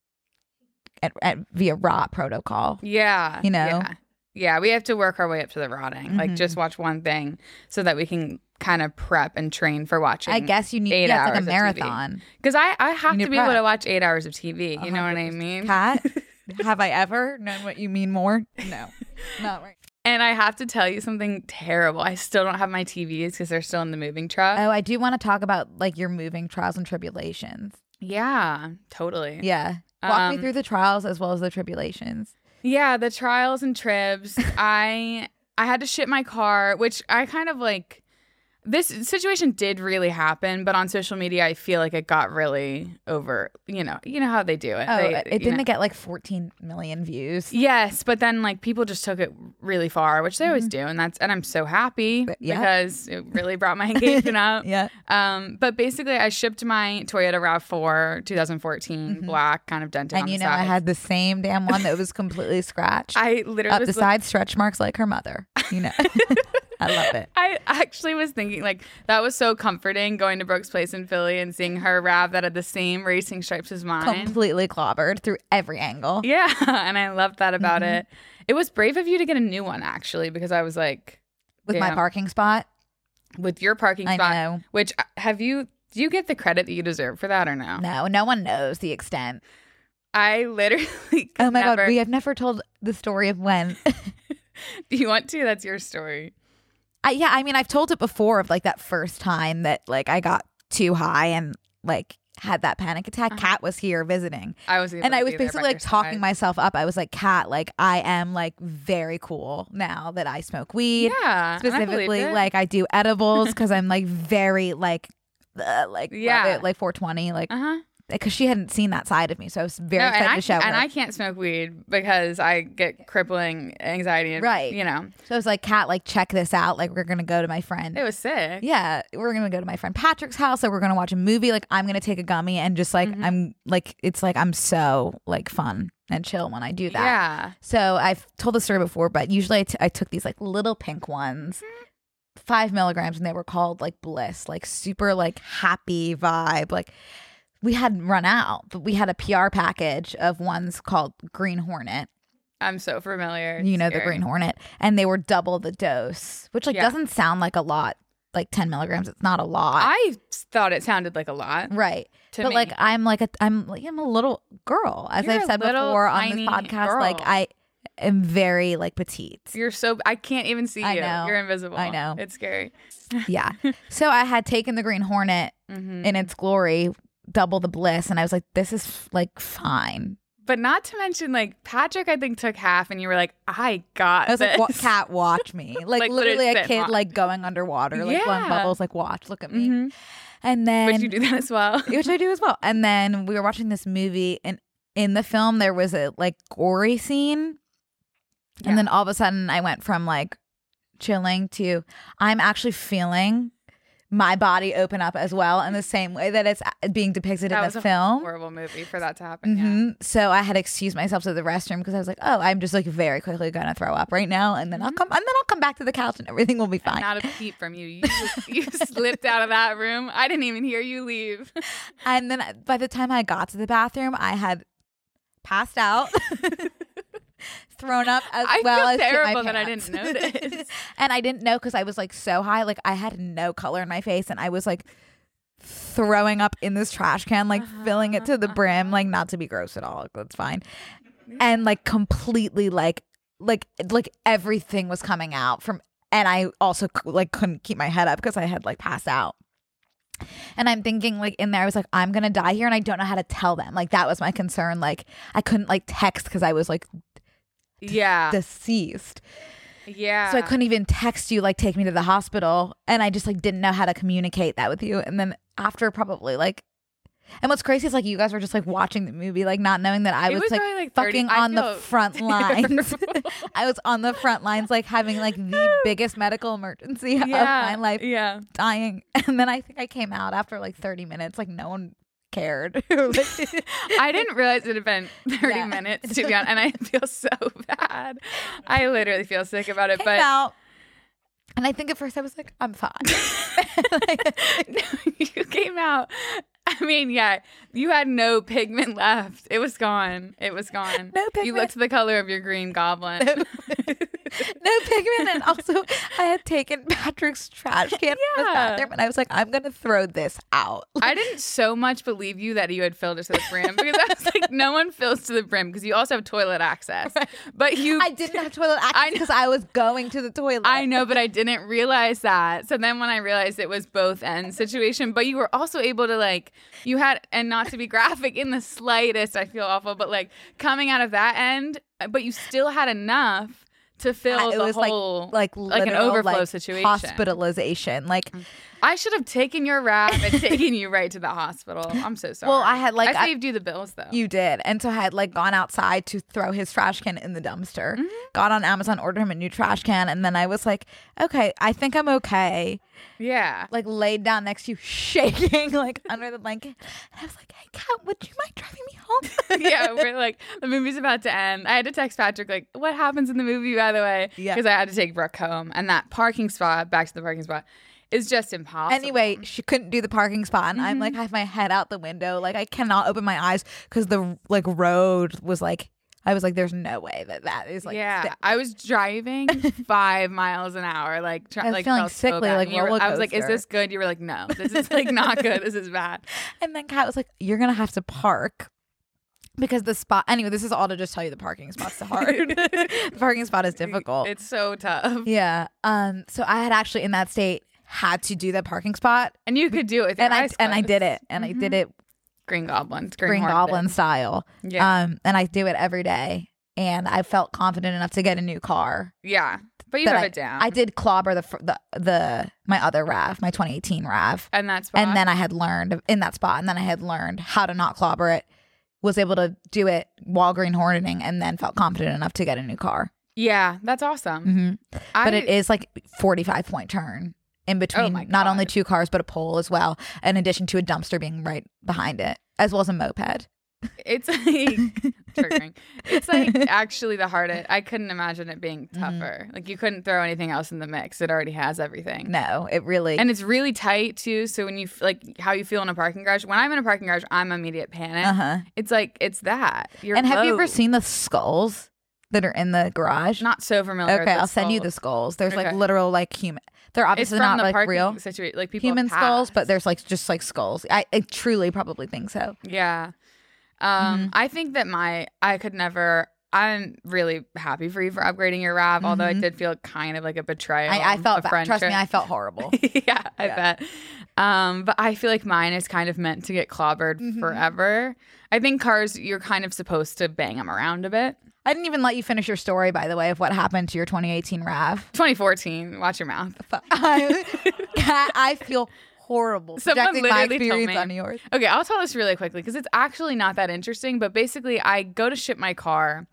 at, at via rot protocol. yeah, you know? yeah. Yeah, we have to work our way up to the rotting. Like Mhm. just watch one thing so that we can kind of prep and train for watching. I guess you need eight yeah, it's like hours a of T V. marathon. Because I, I have You to need be able prep. to watch eight hours of T V. You know what I one hundred percent. mean? Cat, have I ever known what you mean more? No, not right. And I have to tell you something terrible. I still don't have my T Vs because they're still in the moving truck. Oh, I do want to talk about like your moving trials and tribulations. Yeah, totally. Yeah, walk me Um, through the trials as well as the tribulations. Yeah, the trials and tribs. I I had to ship my car, which I kind of like this situation did really happen, but on social media, I feel like it got really over. You know, you know how they do it. Oh, they, it didn't know. get like fourteen million views. Yes, but then like people just took it really far, which they always do, and that's and I'm so happy But, yeah. because it really brought my engagement up. Yeah. Um, but basically, I shipped my Toyota RAV four twenty fourteen Mhm. black, kind of dented. And on you the know, I side. had the same damn one that was completely scratched. I literally Up was the side, stretch marks like her mother. You know, I love it. I actually was thinking like that was so comforting going to Brooke's Place in Philly and seeing her RAV that had the same racing stripes as mine. Completely clobbered through every angle. Yeah, and I loved that about Mhm. it. It was brave of you to get a new one actually, because I was like, With my damn, parking spot. with your parking I spot. know. Which uh, have you? Do you get the credit that you deserve for that or no? No, no one knows the extent. I literally. could Oh my never, God, we have never told the story of when. Do you want to? That's your story. I, yeah, I mean, I've told it before of like that first time that like I got too high and like had that panic attack. Uh-huh. Kat was here visiting. I was. able And to I was be there by basically like your talking side. myself up. I was like, Kat, like I am like very cool now that I smoke weed. Yeah, and I believed Specifically, it. like I do edibles because I'm like very like, uh, like Yeah. love it, like four twenty, like Uh huh. because she hadn't seen that side of me, so I was very No, excited and I, to show and her. I can't smoke weed because I get crippling anxiety. And, Right. You know, So I was like, Kat, like check this out. Like we're gonna go to my friend. it was sick. Yeah, we're gonna go to my friend Patrick's house. Like we're gonna watch a movie. Like I'm gonna take a gummy and just like Mhm. I'm like it's like I'm so like fun and chill when I do that. Yeah. So I've told the story before, but usually I, t- I took these like little pink ones, five milligrams, and they were called like Bliss, like super like happy vibe. Like we had run out, but we had a P R package of ones called Green Hornet. I'm so familiar. You It's know, the scary. Green Hornet, and they were double the dose, which like Yeah. doesn't sound like a lot. Like ten milligrams, it's not a lot, I thought it sounded like a lot right? to but me. like I'm like a I'm like I'm a little girl, as You're I've a said little before on this tiny podcast. Like girl. I am very like petite. You're so I can't even see I you. know. You're invisible. I know. It's scary. Yeah. So I had taken the Green Hornet Mhm. in its glory, double the Bliss, and I was like, this is like fine. But not to mention, like Patrick, I think took half, and you were like, "I got I was this." like, what, Cat, watch me. Like, Like, literally literally a sit kid on- like going underwater, like blowing Yeah. bubbles, like watch, look at me. Mhm. And then Would you do that as well? which I do as well. And then we were watching this movie, and in the film there was a like gory scene. Yeah. And then all of a sudden I went from like chilling to I'm actually feeling my body open up as well in the same way that it's being depicted That in was the a film. Horrible movie for that to happen. hmm So I had excused myself to the restroom because I was like, oh, I'm just like very quickly gonna throw up right now, and then I'll come and then I'll come back to the couch and everything will be Yeah. fine. Not a peep from you. You, you slipped out of that room. I didn't even hear you leave. And then by the time I got to the bathroom, I had passed out, thrown up as I well feel as shit my terrible that I pants. didn't notice. And I didn't know because I was like so high, like I had no color in my face, and I was like throwing up in this trash can, like filling it to the brim, like not to be gross at all. That's fine. And like completely like like like everything was coming out from, and I also c- like couldn't keep my head up because I had like passed out. And I'm thinking like in there, I was like, I'm gonna die here, and I don't know how to tell them. Like that was my concern. Like I couldn't like text because I was like Yeah. deceased. yeah. So I couldn't even text you like take me to the hospital, and I just like didn't know how to communicate that with you. And then after probably like, and what's crazy is like you guys were just like watching the movie, like not knowing that I It was, was like, probably, like, thirty fucking I on the feel front lines. terrible. I was on the front lines, like having like the biggest medical emergency of my life, Yeah. dying. And then I think I came out after like thirty minutes, like no one cared. Like- I didn't realize it had been thirty Yeah. minutes to be honest, and I feel so bad. I literally feel sick about it, came but out. And I think at first I was like, I'm fine. Like, no, you came out. I mean, yeah, you had no pigment left. It was gone. It was gone. No You pigment. looked the color of your green goblin. No pigment. And also I had taken Patrick's trash can from the Yeah. bathroom, and I was like, I'm gonna throw this out. I didn't so much believe you that you had filled it to the brim because I was like, no one fills to the brim because you also have toilet access. But you, I didn't have toilet I access know. because I was going to the toilet. I know, but I didn't realize that. So then when I realized it was both ends situation, but you were also able to like, you had, and not to be graphic in the slightest, I feel awful, but like coming out of that end, but you still had enough to fill it the was whole like like an literal, overflow like, situation. hospitalization. Like I should have taken your rap and taken you right to the hospital. I'm so sorry. Well, I had, like, I I- saved you the bills though. you did. And so I had like gone outside to throw his trash can in the dumpster. Mm-hmm. Got on Amazon, ordered him a new trash can, and then I was like, okay, I think I'm okay. yeah. Like laid down next to you, shaking like under the blanket. And I was like, hey Kat, would you mind driving me home? Yeah, we're like, the movie's about to end. I had to text Patrick, like, what happens in the movie, by the way? Yeah. Because I had to take Brooke home. And that parking spot, back to the parking spot, is just impossible. Anyway, she couldn't do the parking spot, and I'm Mm-hmm. like, I have my head out the window, like I cannot open my eyes because the like road was like, I was like, there's no way that that is like, yeah, sti- I was driving five miles an hour, like, try, I was like feeling felt so sickly, bad. like And you were- roller I was like, is coaster. this good? You were like, no, this is like not good. This is bad. And then Kat was like, you're gonna have to park. Because the spot, anyway, this is all to just tell you the parking spot's hard. The parking spot is difficult. It's so tough. Yeah. Um. So I had actually in that state had to do that parking spot, And you could do it with your and I eyes and I closed. did it, and I did it Green Goblins. Green, Green Hornet. Goblin style. Yeah. Um. And I do it every day, and I felt confident enough to get a new car. Yeah. But you that have I, it down. I did clobber the fr- the the my other RAV, my twenty eighteen RAV, And that's and then I had learned in that spot, and then I had learned how to not clobber it. Was able to do it while Green Horneting, and then felt confident enough to get a new car. yeah, that's awesome. Mm-hmm. I, But it is like forty-five point turn in between my not God. only two cars but a pole as well, in addition to a dumpster being right behind it, as well as a moped. It's like triggering. It's like actually the hardest. I couldn't imagine it being tougher. Like you couldn't throw anything else in the mix. It already has everything. No, it really. And it's really tight too. So when you f- like how you feel in a parking garage. When I'm in a parking garage, I'm immediate panic. uh-huh. It's like it's that. You're And have you ever low. seen the skulls that are in the garage? Not so familiar. Okay, with I'll send you the skulls. skulls. There's Okay. like literal like human. They're It's obviously from not the like parking real situation. Like people human have skulls, but passed. there's like just like skulls. I, I truly probably think so. Yeah. Um, Mhm. I think that my I could never. I'm really happy for you for upgrading your RAV, although it Mhm. did feel kind of like a betrayal. I, I felt of bad. Trust me, friendship. I felt horrible. yeah, I Yeah. bet. Um, but I feel like mine is kind of meant to get clobbered Mhm. forever. I think cars, you're kind of supposed to bang them around a bit. I didn't even let you finish your story, by the way, of what happened to your twenty eighteen RAV. twenty fourteen, watch your mouth. I, I feel horrible Someone projecting my literally told experience me- on yours. Okay, I'll tell this really quickly because it's actually not that interesting. But basically, I go to ship my car,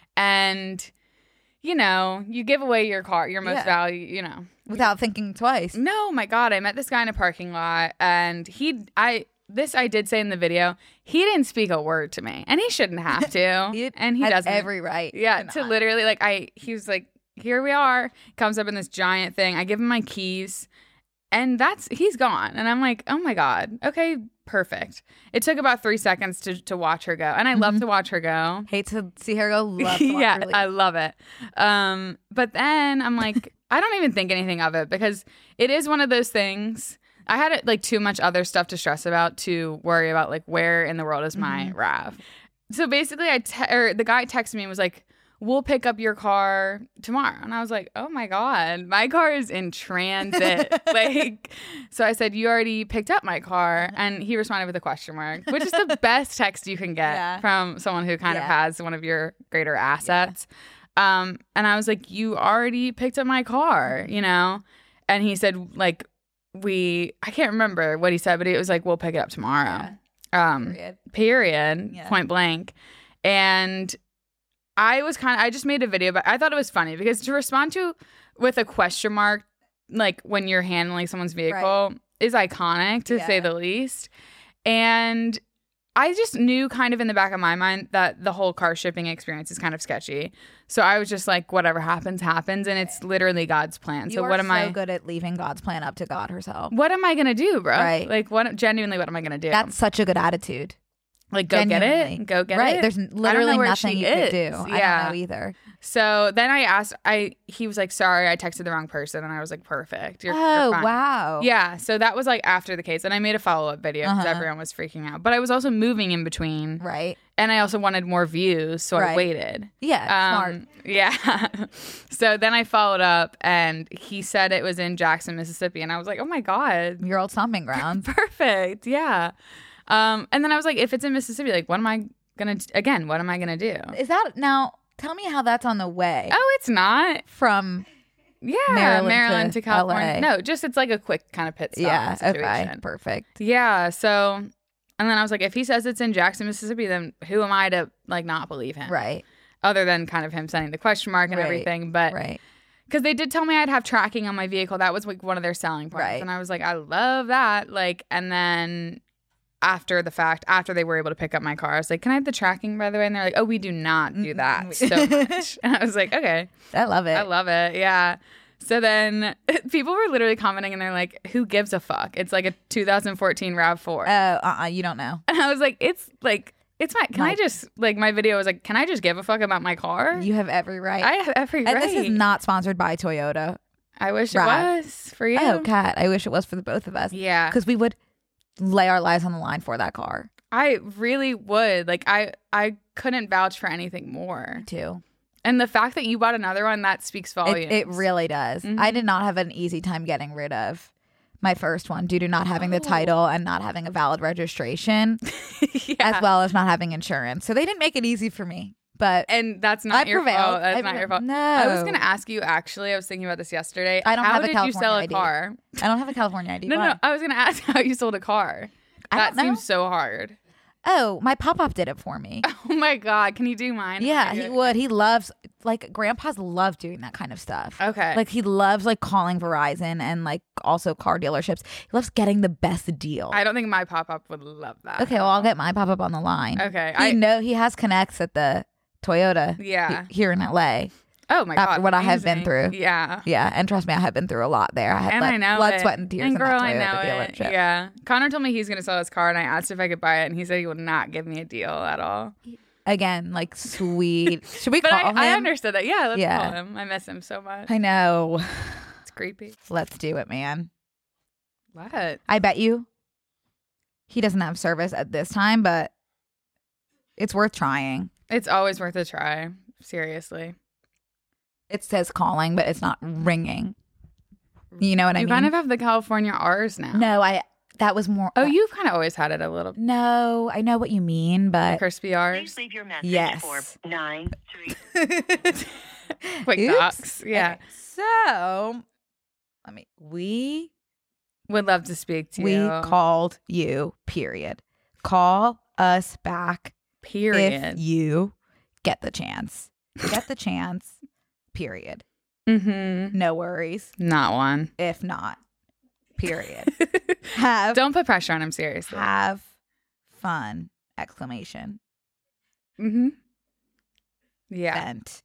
and you know, you give away your car, your most Yeah. value. You know, Without thinking twice. no, my God, I met this guy in a parking lot, and he, I. This I did say in the video. He didn't speak a word to me, and he shouldn't have to. He and he has doesn't. every right. Yeah, to to not. literally like I he was like, here we are. Comes up in this giant thing. I give him my keys. And that's he's gone. And I'm like, oh my God. Okay, perfect. It took about three seconds to, to watch her go. And I love Mhm. to watch her go. Hate to see her go. Love to watch yeah, her leave. I love it. Um, but then I'm like, I don't even think anything of it because it is one of those things. I had like too much other stuff to stress about to worry about like where in the world is my Mhm. RAV. So basically, I te- or the guy texted me and was like, "We'll pick up your car tomorrow," and I was like, "Oh my God, my car is in transit." Like, so I said, "You already picked up my car," and he responded with a question mark, which is the best text you can get Yeah. from someone who kind of Yeah. has one of your greater assets. Um, and I was like, "You already picked up my car," you know, and he said like. We, I can't remember what he said, but it was like, we'll pick it up tomorrow. Um, Period. period, Yeah. point blank. And I was kind of, I just made a video, but I thought it was funny because to respond to with a question mark, like when you're handling someone's vehicle, is iconic to say Yeah. the least. And I just knew kind of in the back of my mind that the whole car shipping experience is kind of sketchy. So I was just like, whatever happens, happens. And it's literally God's plan. You so are what am so I? good at leaving God's plan up to God herself. What am I gonna do, bro? Right. Like, what? Genuinely, what am I gonna do? That's such a good attitude. like, go get Genuinely. it, go get right. it. There's n- literally where nothing she you is. could do. I Yeah. don't know either. So then I asked. I he was like, "Sorry, I texted the wrong person," and I was like, "Perfect. You're, oh, you're fine." wow. Yeah. So that was like after the case, and I made a follow up video because Uh-huh. everyone was freaking out. But I was also moving in between, Right. and I also wanted more views, so I Right. waited. Yeah. Smart. Um, yeah. So then I followed up, and he said it was in Jackson, Mississippi, and I was like, "Oh my God, Your old stomping ground. perfect." Yeah. Um, and then I was like, if it's in Mississippi, like, what am I gonna again? What am I gonna do? Is that now? Tell me how that's on the way Oh, it's not. from. Yeah, Maryland Maryland, to to, California. L A. No, just it's like a quick kind of pit stop Yeah. situation. Okay. Perfect. Yeah, so and then I was like, if he says it's in Jackson, Mississippi, then who am I to like not believe him? Right. Other than kind of him sending the question mark and Right. everything, but Right. because they did tell me I'd have tracking on my vehicle. That was like one of their selling points, Right. and I was like, I love that. Like, and then after the fact, after they were able to pick up my car, I was like, can I have the tracking, by the way? And they're like, oh, we do not do that Mm-mm. so much. And I was like, okay, I love it. I love it. Yeah. So then people were literally commenting and they're like, who gives a fuck? It's like a two thousand fourteen RAV four. Oh, uh, uh you don't know. And I was like, it's like, it's my, can My- I just, like, my video was like, can I just give a fuck about my car? You have every right. I have every and right. this is not sponsored by Toyota. I wish Rav. it was for you. Oh, Kat, I wish it was for the both of us. Yeah. Because we would lay our lives on the line for that car I really would. Like, I, I couldn't vouch for anything more. too. And the fact that you bought another one, that speaks volumes. It, it really does. Mhm. I did not have an easy time getting rid of my first one due to not having the Oh. title and not having a valid registration, yeah. as well as not having insurance. So they didn't make it easy for me. But And that's not I your prevailed. fault. That's I not pre- your fault. No. I was going to ask you, actually, I was thinking about this yesterday. I don't How have a did you sell California a I D. car? I don't have a California I D. No, Why? no, I was going to ask how you sold a car. I That don't know. seems so hard. Oh, my pop-up did it for me. Oh my God. Can you do mine? Yeah, Okay. he would. He loves, like, grandpas love doing that kind of stuff. Okay. Like, he loves, like, calling Verizon and, like, also car dealerships. He loves getting the best deal. I don't think my pop up would love that. Okay, well, I'll get my pop-up on the line. Okay. He I know he has connects at the Toyota Yeah. he- here in L A. Oh my God. after what I have been amazing. through. Yeah. Yeah, and trust me, I have been through a lot there. I had And blood, I know blood it. sweat, and tears And in girl, that I Toyota know it. dealership. Yeah. Connor told me he's going to sell his car, and I asked if I could buy it, and he said he would not give me a deal at all. Again, like, sweet. Should we But call I, him? I understood that. Yeah, let's Yeah. call him. I miss him so much. I know. It's creepy. Let's do it, man. What? I bet you he doesn't have service at this time, but it's worth trying. It's always worth a try. Seriously. It says calling, but it's not ringing. You know what I You mean? kind of have the California R's now. No, I. That was more. Oh, you've kind of always had it a little No, I know what you mean, but crispy R's. Please leave your message Yes. for nine three. Quick Oops. docs. Yeah. Okay, so let me. We Would love to speak to we you. called you. Period. Call us back Period. if you get the chance. Get the chance. Period. Mm-hmm. No worries. Not one. If not, period. Have Don't put pressure on him, seriously. have fun! Exclamation. Mm-hmm. Yeah. Sent.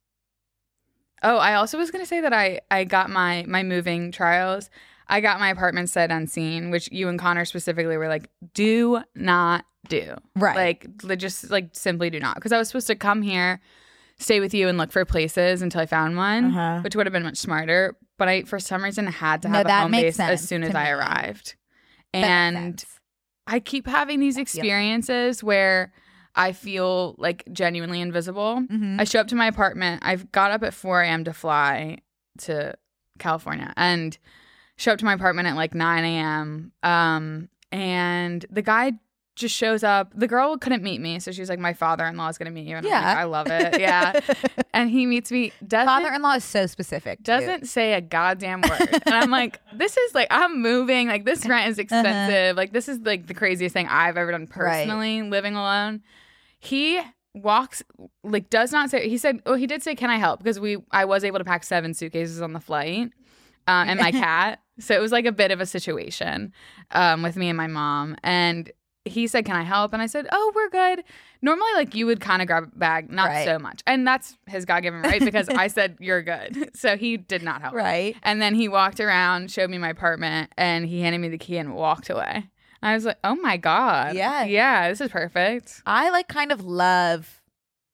Oh, I also was gonna say that I I got my my moving trials. I got my apartment sight unseen, which you and Connor specifically were like, do not do. Right. Like, li- just like simply do not. Because I was supposed to come here, stay with you, and look for places until I found one, Uh-huh. which would have been much smarter. But I, for some reason, had to No, have a that home makes base as sense soon to as I me. arrived. That makes And sense. I keep having these experiences where I feel like genuinely invisible. Mhm. I show up to my apartment. I've got up at four a.m. to fly to California and show up to my apartment at like nine a.m. Um, and the guy just shows up. The girl couldn't meet me, so she's like, my father-in-law is going to meet you. And I'm Yeah. like, I love it. Yeah. And he meets me. Doesn't, Father-in-law is so specific. too. doesn't say a goddamn word. And I'm like, this is like, I'm moving. Like, this rent is expensive. Like, this is like the craziest thing I've ever done personally, living alone. He walks, like, does not say, he said, oh, he did say, can I help? Because we, I was able to pack seven suitcases on the flight um, and my cat. So it was like a bit of a situation um, with me and my mom. And he said, can I help? And I said, oh, we're good. Normally, like, you would kind of grab a bag, not Right. so much. And that's his God-given right because I said, you're good. So he did not help. Right. And then he walked around, showed me my apartment, and he handed me the key and walked away. I was like, oh my God. Yeah. Yeah, this is perfect. I like kind of love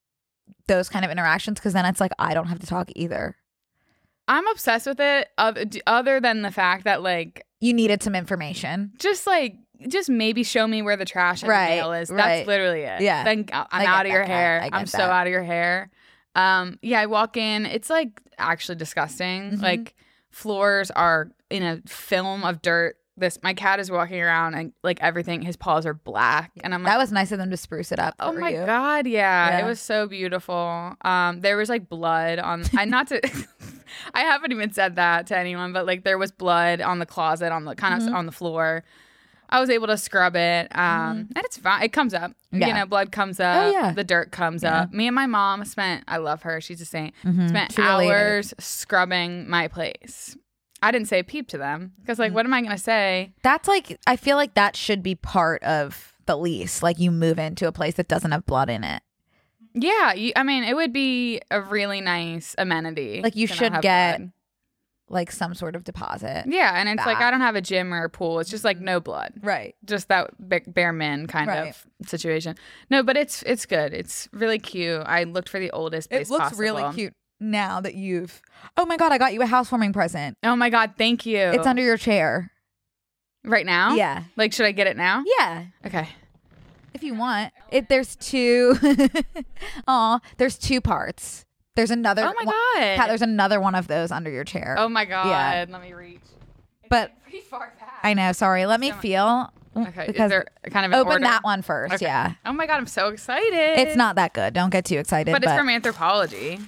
those kind of interactions because then it's like I don't have to talk either. I'm obsessed with it, other, other than the fact that, like, You needed some information. just like, just maybe show me where the trash and Right, the mail is. That's right. literally it. Yeah. Then I'm I get out of your that, Kat. hair. I get I'm so that. out of your hair. Um, yeah, I walk in. It's like actually disgusting. Mhm. Like floors are in a film of dirt. this. My cat is walking around and like everything. His paws are black, and I'm like, That was nice of them to spruce it up. oh for my you. god, yeah. Yeah. It was so beautiful. Um, there was like blood on. I not to. I haven't even said that to anyone, but like there was blood on the closet, on the kind of Mhm. on the floor. I was able to scrub it, um, and it's fine. It comes up. Yeah. You know, blood comes up. yeah. The dirt comes Yeah. up. Me and my mom spent. I love her. She's a saint. Mhm. Spent She related. hours scrubbing my place. I didn't say a peep to them because, Mm. like, what am I gonna say? That's like, I feel like that should be part of the lease. Like you move into a place that doesn't have blood in it. Yeah, you, I mean, it would be a really nice amenity. Like, you to not should have get- blood. Like some sort of deposit. Yeah, and it's like back. I don't have a gym or a pool. It's just like no blood. Right. Just that ba- bare min kind Right. of situation. No, but it's it's good. It's really cute. I looked for the oldest place It looks possible. really cute now that you've. Oh my God, I got you a housewarming present. Oh my god, thank you. It's under your chair. right now. Yeah. Like, should I get it now? Yeah. Okay. If you want. It there's two Aw, there's two parts. There's another Oh my one- god. Pat, there's another one of those under your chair. oh my god. Yeah. Let me reach. It's But- like pretty far back. I know, sorry. Let me So much- feel. Okay. Because Is there kind of an open order? that one first, Okay. yeah. Oh my god, I'm so excited. It's not that good. Don't get too excited. but it's from anthropology.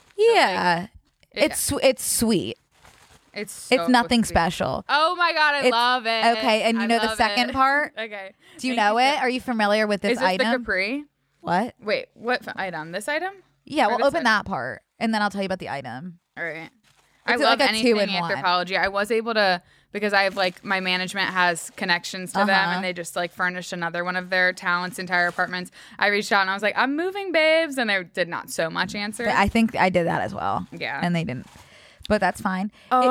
Yeah. It- It's sw- it's sweet. It's so It's nothing sweet. special. Oh my god, I It's- love it. Okay, and you I know the love second it. part? Okay. Do you Thank know so- it? Are you familiar with this Is this item? the Capri? What? Wait, what f- item? This item? Yeah, Or we'll this open item? that part and then I'll tell you about the item. All right. I It's love like a anything two-in-one. anthropology. I was able to because I have like my management has connections to them Uh-huh. and they just like furnished another one of their talents' entire apartments. I reached out and I was like, I'm moving, babes, and they did not so much answer. But I think I did that as well. Yeah. And they didn't. But that's fine.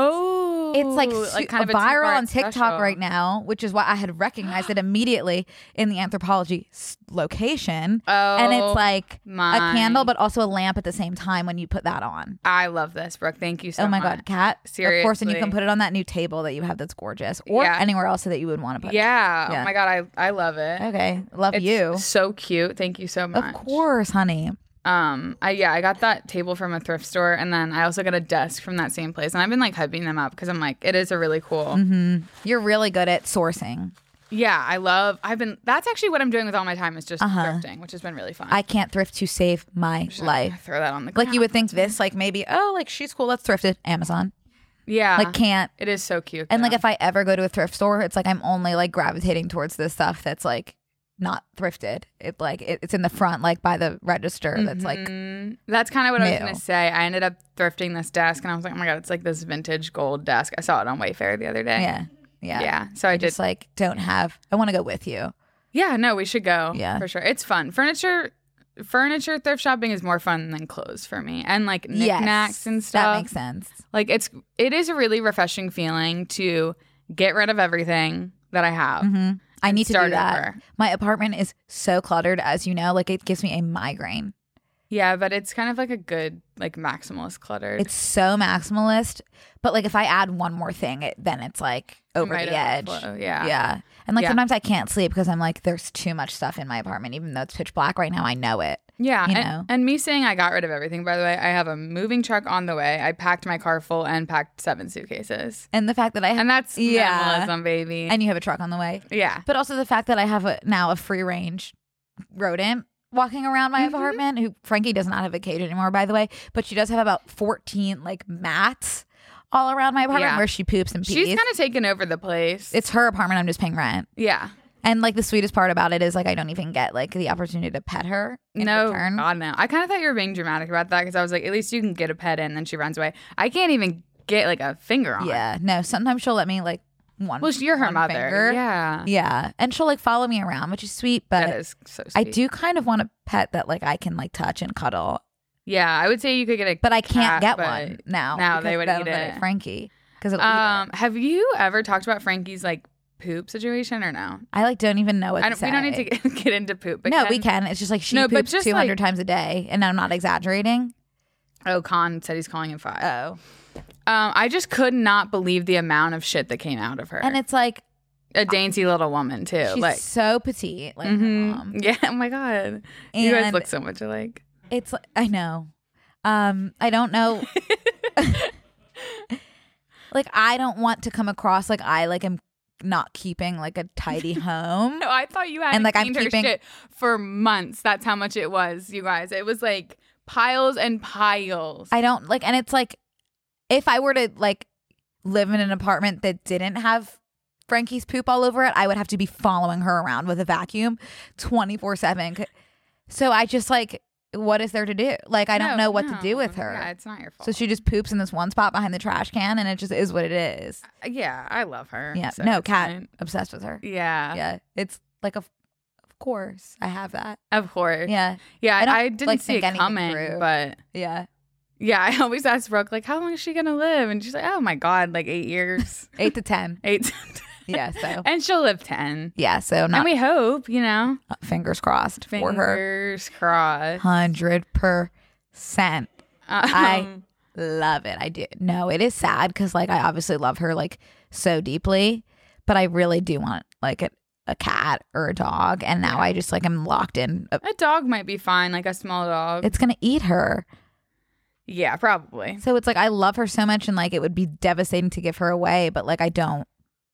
oh, It's like, su- kind of a viral two-part on TikTok special. right now, which is why I had recognized it immediately in the anthropology s- location. Oh, and it's like my. a candle, but also a lamp at the same time when you put that on. I love this, Brooke. Thank you so oh my much. God, Kat. Of course, and you Seriously. can put it on that new table that you have that's gorgeous or Yeah. anywhere else that you would want to put Yeah. Yeah. Oh my god, I I love it. it. Okay. Love It's you. so cute. Thank you so much. Of course, honey. Um, I yeah, I got that table from a thrift store, and then I also got a desk from that same place, and I've been like hyping them up because I'm like, it is a really cool. hmm You're really good at sourcing. Yeah, I love. I've been. That's actually what I'm doing with all my time is just Uh-huh. thrifting, which has been really fun. I can't thrift to save my Just life. throw that on the Like you ground. would think this, like maybe, oh, like she's cool, let's thrift it. Amazon. Yeah, Like can't. it is so cute. And like though. if I ever go to a thrift store, it's like I'm only like gravitating towards this stuff that's like not thrifted. It like it, it's in the front, like by the register. That's like Mhm. that's kind of what I was new. gonna say. I ended up thrifting this desk, and I was like, oh my god, it's like this vintage gold desk. I saw it on Wayfair the other day. yeah, yeah, yeah. So I, I did. just like don't have. I want to go with you. Yeah, no, we should go. Yeah. for sure. It's fun. Furniture, furniture thrift shopping is more fun than clothes for me, and like knickknacks Yes, and stuff. That makes sense. Like it's it is a really refreshing feeling to get rid of everything that I have. hmm I and need to start do that. over. My apartment is so cluttered, as you know. Like it gives me a migraine. Yeah, but it's kind of like a good like maximalist cluttered. It's so maximalist, but like if I add one more thing, it, then it's like It over might the edge. overflow, Yeah. Yeah. And like Yeah. sometimes I can't sleep because I'm like, there's too much stuff in my apartment, even though it's pitch black right now. I know it. Yeah, You and, know? and me saying I got rid of everything, by the way, I have a moving truck on the way. I packed my car full and packed seven suitcases. And the fact that I have, And that's Yeah. minimalism, baby. and you have a truck on the way, yeah. but also the fact that I have a now a free range rodent walking around my Mhm. apartment. Who Frankie does not have a cage anymore, by the way, but she does have about fourteen like mats all around my apartment Yeah. where she poops and pees. She's kind of taken over the place. It's her apartment. I'm just paying rent. yeah. And like the sweetest part about it is like I don't even get like the opportunity to pet her in No, return. God, no. I kind of thought you were being dramatic about that because I was like, at least you can get a pet in, and then she runs away. I can't even get like a finger on. Yeah, no. Sometimes she'll let me like one. Well, you're her one mother. finger. Yeah. Yeah, and she'll like follow me around, which is sweet. But That is so sweet. I do kind of want a pet that like I can like touch and cuddle. Yeah, I would say you could get a. But I can't cat, get but one now. now they because would that'll eat go to it. Frankie, because it'll eat Um, it. have you ever talked about Frankie's like poop situation or no? I like don't even know what I to don't, say. we don't need to get, get into poop. But no, Ken- we can. It's just like she No, but poops just, two hundred like- times a day, and I'm not exaggerating. Oh, Con said he's calling him five. Oh, Um, I just could not believe the amount of shit that came out of her. and it's like a dainty little woman too. she's like, so petite, like her mhm. mom. yeah. Oh my god, you guys And- look so much alike. It's like I know. Um, I don't know. Like I don't want to come across like I like am not keeping like a tidy home. No, I thought you had And, like, I'm cleaned her keeping- shit for months. That's how much it was, you guys. It was like piles and piles. I don't like, and it's like, if I were to like live in an apartment that didn't have Frankie's poop all over it, I would have to be following her around with a vacuum twenty-four seven. So I just like, what is there to do? Like, I don't No, know what to no. do with her. Yeah, it's not your fault. So she just poops in this one spot behind the trash can, and it just is what it is. Uh, yeah, I love her. Yeah, so no, it's Kat, fine. obsessed with her. Yeah, Yeah, it's like a, of course I have that. of course. Yeah, yeah. I don't, I, didn't like, see think it anything coming, through. but yeah. yeah, I always ask Brooke like, how long is she gonna live? And she's like, oh my god, like eight years, Eight to ten. eight, Yeah, so and she'll live ten. yeah, so not And we hope, you know, fingers crossed for her. fingers crossed. Hundred percent. Um, I love it. I do. No, it is sad because like I obviously love her like so deeply, but I really do want like a, a cat or a dog, and now I just like am locked in. a dog might be fine, like a small dog. It's gonna eat her. yeah, probably. So it's like I love her so much, and like it would be devastating to give her away, but like I don't.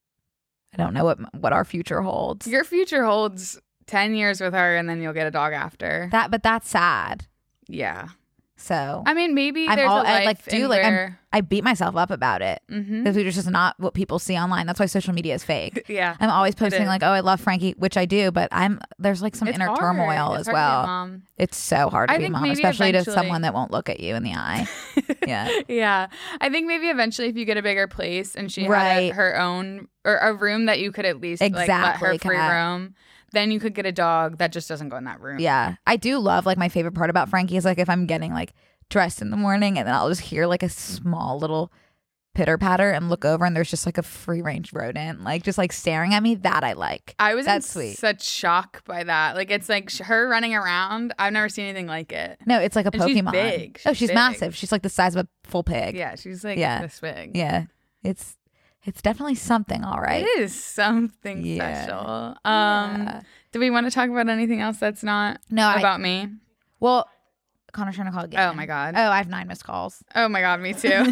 I don't know what what our future holds. Your future holds ten years with her, and then you'll get a dog after. That, but that's sad. yeah. So I mean, maybe I'm there's all- a I, life like, do, in like, I'm- where, I beat myself up about it Mhm. because it's just not what people see online. That's why social media is fake. yeah. I'm always posting is. like, oh, I love Frankie, which I do, but I'm there's like some It's inner hard. turmoil It's as hard to be a well. mom. It's so hard to I be a think mom, maybe especially to eventually- someone that won't look at you in the eye. Yeah. yeah. I think maybe eventually if you get a bigger place and she had Right. a, her own or a room that you could at least like let Exactly, her free Kat. room, then you could get a dog that just doesn't go in that room. Yeah. I do love like my favorite part about Frankie is like if I'm getting like dressed in the morning and then I'll just hear like a small little pitter patter and look over and there's just like a free range rodent like just like staring at me. That I like. I was That's in sweet. such shock by that. Like it's like sh- her running around. I've never seen anything like it. No, it's like a And she's Pokemon. big. Oh, She's she's big. massive. She's like the size of a full pig. Yeah, she's like Yeah. this big. Yeah. It's it's definitely something, all right. It is something Yeah. special. Um, Yeah. do we want to talk about anything else that's not No, I- about me? Well, Connor's trying to call again. Oh my god. Oh, I have nine missed calls. Oh my god, me too.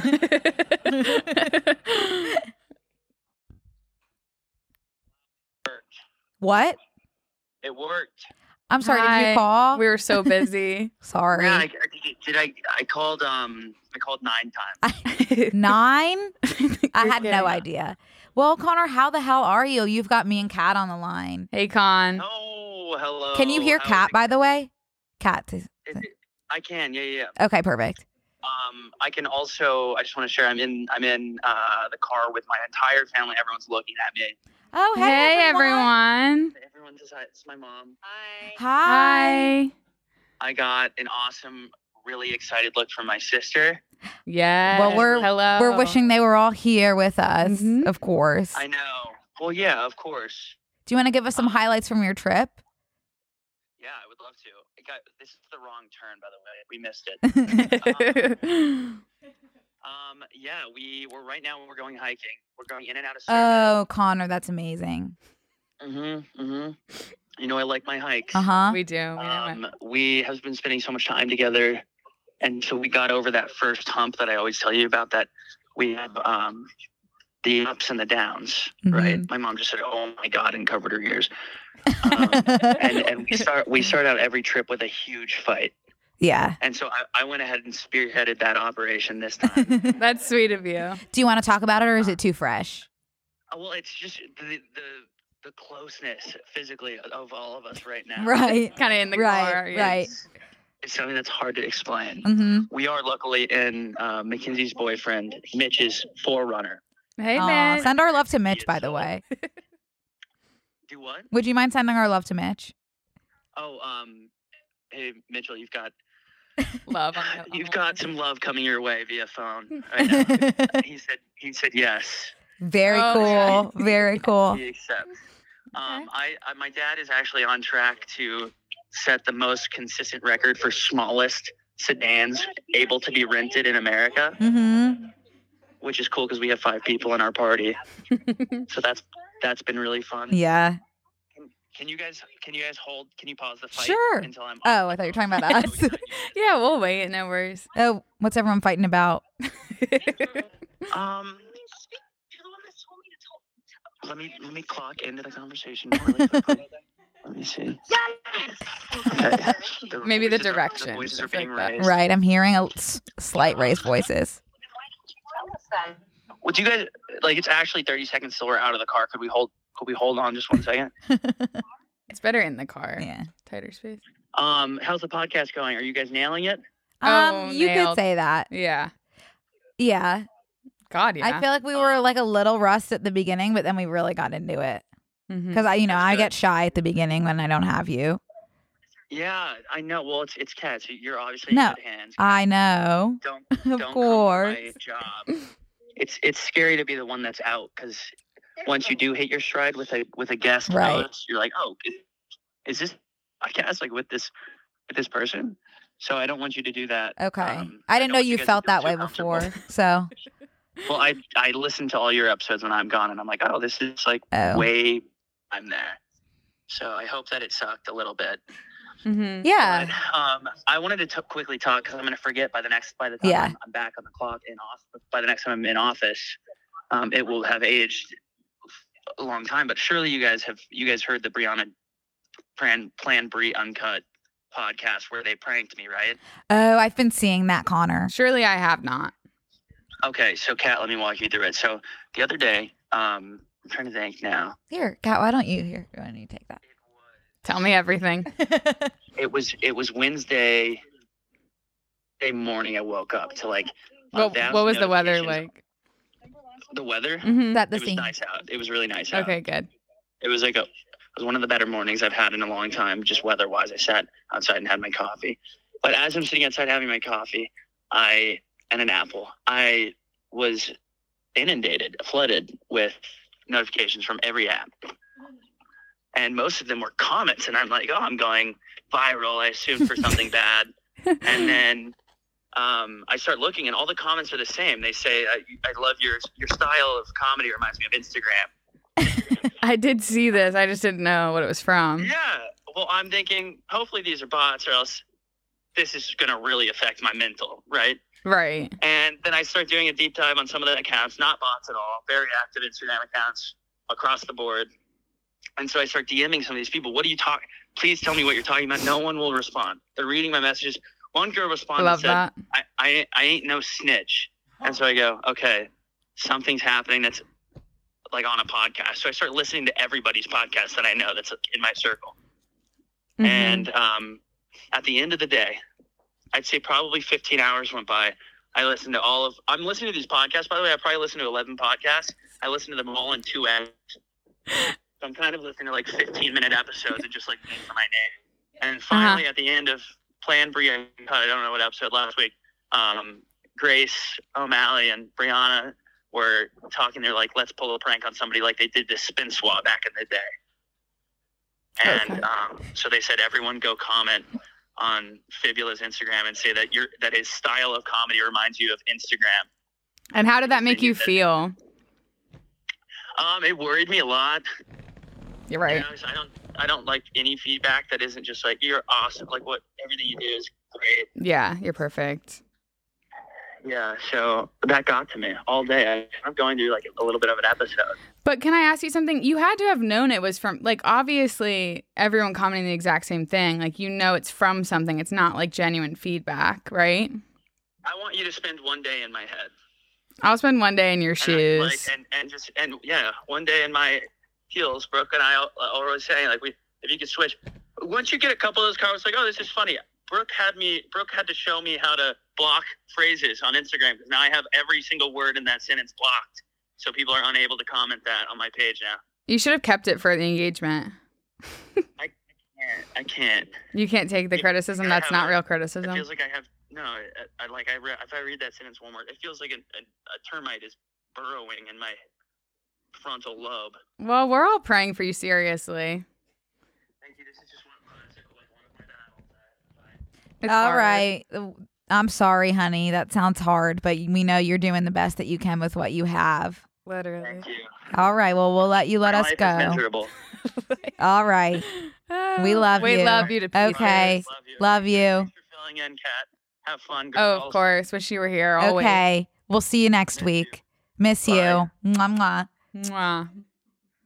What? It worked. I'm sorry. Did Hi. you call? we were so busy. sorry. Yeah, I, I- did I? I called. Um, I called nine times. Nine? I You're had no kidding. idea. Well, Connor, how the hell are you? You've got me and Kat on the line. Hey, Con. Oh, hello. Can you hear How's Kat, it- by the way? Kat. is- is it- I can. Yeah, yeah. yeah. Okay, perfect. Um, I can also. I just want to share. I'm in. I'm in uh, the car with my entire family. Everyone's looking at me. Oh, hey, Hey, everyone. everyone. Everyone says hi. It's my mom. Hi. Hi. Hi. I got an awesome, really excited look from my sister. Yes. Well, we're- Hello. We're wishing they were all here with us, Mhm. of course. I know. Well, yeah, of course. Do you want to give us some highlights from your trip? Yeah, I would love to. It got, this is the wrong turn, by the way. We missed it. Um, yeah, we we're right now. We're going hiking. We're going in and out of. Oh, Connor, that's amazing. Mm-hmm. Mm-hmm. You know, I like my hikes. Uh huh. we do. We know Um, it. we have been spending so much time together, and so we got over that first hump that I always tell you about. That we have um, the ups and the downs, right? Mhm. My mom just said, "Oh my God," and covered her ears. Um, and and we start we start out every trip with a huge fight, Yeah. and so I, I went ahead and spearheaded that operation this time. That's sweet of you. Do you want to talk about it or is it too fresh? Uh, well, it's just the the the closeness physically of all of us right now. Right. Kind of in the Right, car. yeah. right. It's, it's something that's hard to explain. Mm-hmm. We are luckily in uh, Mackenzie's boyfriend, Mitch's forerunner. Hey, Aw, man. send our love to Mitch, by the so- way. Do what? Would you mind sending our love to Mitch? Oh, um, hey Mitchell, you've got Love. on the- on you've the- got some love coming your way via phone. Right now. he said he said yes. Very Oh, cool. Very cool. He accepts. Um, Okay. I, I my dad is actually on track to set the most consistent record for smallest sedans able to be rented in America, Mm-hmm. which is cool because we have five people in our party. So that's that's been really fun. Yeah. Can, can you guys can you guys hold? Can you pause the fight Sure. until I'm? Oh, I thought you were talking about us. Yeah, we'll wait. No worries. Oh, what's everyone fighting about? um. Let me let me clock into the conversation really quickly. Let me see. Okay. The Maybe the voices are- direction, The voices are stuff being like that. raised. Right. I'm hearing a s- slight raised voices. Would you guys like? It's actually thirty seconds till we're out of the car. Could we hold? Could we hold on just one second? It's better in the car. Yeah. Tighter space. Um, how's the podcast going? Are you guys nailing it? Um, Oh, you could nailed. say that. Yeah. Yeah. God, yeah. I feel like we were like a little rust at the beginning, but then we really got into it. Mhm. Because I, you know, That's I good. get shy at the beginning when I don't have you. Yeah, I know. Well, it's it's Kat. So you're obviously No, in good hands. I know. Don't Of don't come course. to my job. It's it's scary to be the one that's out because once you do hit your stride with a with a guest Right. host, you're like, oh, is, is this podcast like with this with this person? So I don't want you to do that. Okay. Um, I didn't know want you guys to felt feel that too way comfortable. before. So, Well, I I listen to all your episodes when I'm gone, and I'm like, oh, this is like oh. way I'm there. So I hope that it sucked a little bit. Mhm. Yeah. But, um, I wanted to t- quickly talk because I'm going to forget by the next by the time Yeah. I'm, I'm back on the clock in office. By the next time I'm in office, um, it will have aged a long time. But surely you guys have you guys heard the Brianna Plan Plan Brie Uncut podcast where they pranked me, right? Oh, I've been seeing that, Connor. Surely I have not. Okay, so Kat, let me walk you through it. So the other day, um, I'm trying to think now. Here, Kat, why don't you? Here, why don't you take that? Tell me everything. It was it was Wednesday. Day morning, I woke up to like. a What, thousand what was the weather notifications. like? The weather. Mhm. that the It was scene. nice out. It was really nice out. Okay, good. It was like a, it was one of the better mornings I've had in a long time, just weather-wise. I sat outside and had my coffee. But as I'm sitting outside having my coffee, I and an apple, I was inundated, flooded with notifications from every app, and most of them were comments. And I'm like, oh, I'm going viral. I assumed for something bad, and then. Um, I start looking, and all the comments are the same. They say, I, I love your your style of comedy. Reminds me of Instagram. I did see this. I just didn't know what it was from. Yeah. Well, I'm thinking, hopefully these are bots, or else this is going to really affect my mental, right? Right. And then I start doing a deep dive on some of the accounts, not bots at all, very active Instagram accounts across the board. And so I start DMing some of these people. What are you talking? Please tell me what you're talking about. No one will respond. They're reading my messages. One girl I responded love and said, that. I, I, I ain't no snitch. And so I go, okay, something's happening that's like on a podcast. So I start listening to everybody's podcast that I know that's in my circle. Mhm. And um, at the end of the day, I'd say probably fifteen hours went by. I listened to all of, I'm listening to these podcasts, by the way. I probably listened to eleven podcasts. I listened to them all in two hours. So I'm kind of listening to like fifteen minute episodes and just like name for my name. And finally, at the end of Plan Brie, I don't know what episode last week, um, Grace O'Malley and Brianna were talking. They're like, let's pull a prank on somebody like they did this spin swap back in the day. And Okay. um, so they said, everyone go comment on Fibula's Instagram and say that your that his style of comedy reminds you of Instagram. And how did that make you That- feel? Um, it worried me a lot. You're right. You know, I don't I don't like any feedback that isn't just like, you're awesome. Like, what everything you do is great. Yeah, you're perfect. Yeah, so that got to me all day. I, I'm going through like a little bit of an episode. But can I ask you something? You had to have known it was from, like, obviously everyone commenting the exact same thing. Like, you know it's from something. It's not like genuine feedback, right? I want you to spend one day in my head. I'll spend one day in your And I- shoes. like, and, and just, and yeah, one day in my heels. Brooke and I are always saying, like, we, if you could switch. Once you get a couple of those comments, like, oh, this is funny. Brooke had me, Brooke had to show me how to block phrases on Instagram, because now I have every single word in that sentence blocked. So people are unable to comment that on my page now. You should have kept it for the engagement. I can't. I can't. You can't take the Yeah, criticism. I That's have not a- real It criticism. feels like I have no. I, I like I re, if I read that sentence one more, it feels like a, a, a termite is burrowing in my frontal lobe. Well, we're all praying for you, seriously. Thank you. This is just one of my like one of my battles. It's All hard. right. I'm sorry, honey. That sounds hard, but we know you're doing the best that you can with what you have. Literally. Thank you. All right. Well, we'll let you let My us life is go. miserable. All right. We love we you. love you to pieces. Okay. Love you. Love you. Thanks for filling in, Kat. Have fun, Oh, girls. of course. Wish you were here always. Okay. We'll see you next Miss you. week. Miss you. Bye. Mwah, mwah. Mwah.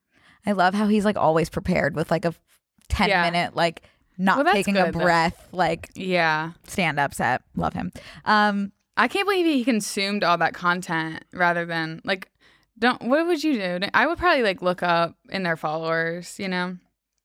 I love how he's like always prepared with like a ten Yeah. minute like not Well, that's taking a good, though. breath like Yeah. stand up set. Love him. Um, I can't believe he consumed all that content rather than like, don't, what would you do? I would probably like look up in their followers, you know?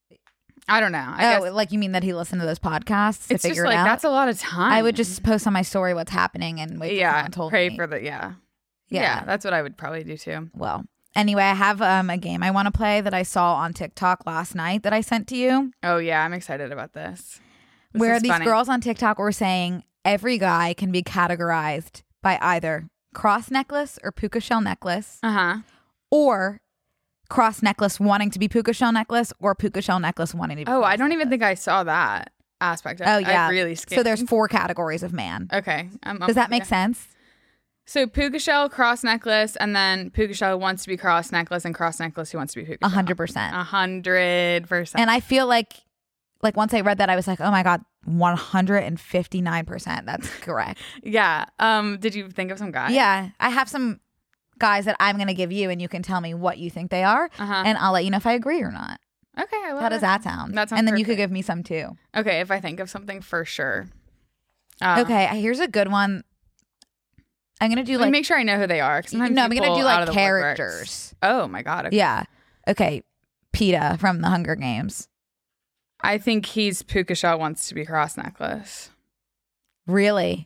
I don't know. I oh, guess like you mean that he listened to those podcasts to it's just figure like, it out? that's a lot of time. I would just post on my story what's happening and wait. till yeah, someone told pray me. for the, yeah. Yeah. yeah. That's what I would probably do too. Well, anyway, I have um a game I want to play that I saw on TikTok last night that I sent to you, Oh yeah, I'm excited about this. This where is these funny. girls on TikTok were saying every guy can be categorized by either cross necklace or puka shell necklace, Uh-huh. or cross necklace wanting to be puka shell necklace, or puka shell necklace wanting to be. Oh, I cross don't even necklace. think I saw that aspect. Oh, yeah. I really skimmed. So there's four categories of man. Okay. I'm, I'm, Does that make yeah. sense? So puka shell, cross necklace, and then puka shell wants to be cross necklace, and cross necklace who wants to be puka A shell. hundred percent. A hundred percent. And I feel like, like once I read that, I was like, oh my god, one hundred fifty-nine percent. That's correct. Yeah. Um. Did you think of some guy? Yeah, I have some guys that I'm gonna give you, and you can tell me what you think they are, Uh-huh. and I'll let you know if I agree or not. Okay. I love How does it. that sound? That sounds and then you could perfect. give me some too. Okay. If I think of something, for sure. Uh, Okay, here's a good one. I'm gonna do Like, like make sure I know who they are. 'Cause sometimes no, you I'm gonna pull do out like of the woodworks. characters. Oh my god. Okay. Yeah. Okay. PETA from the Hunger Games. I think he's puka shell wants to be cross necklace. Really?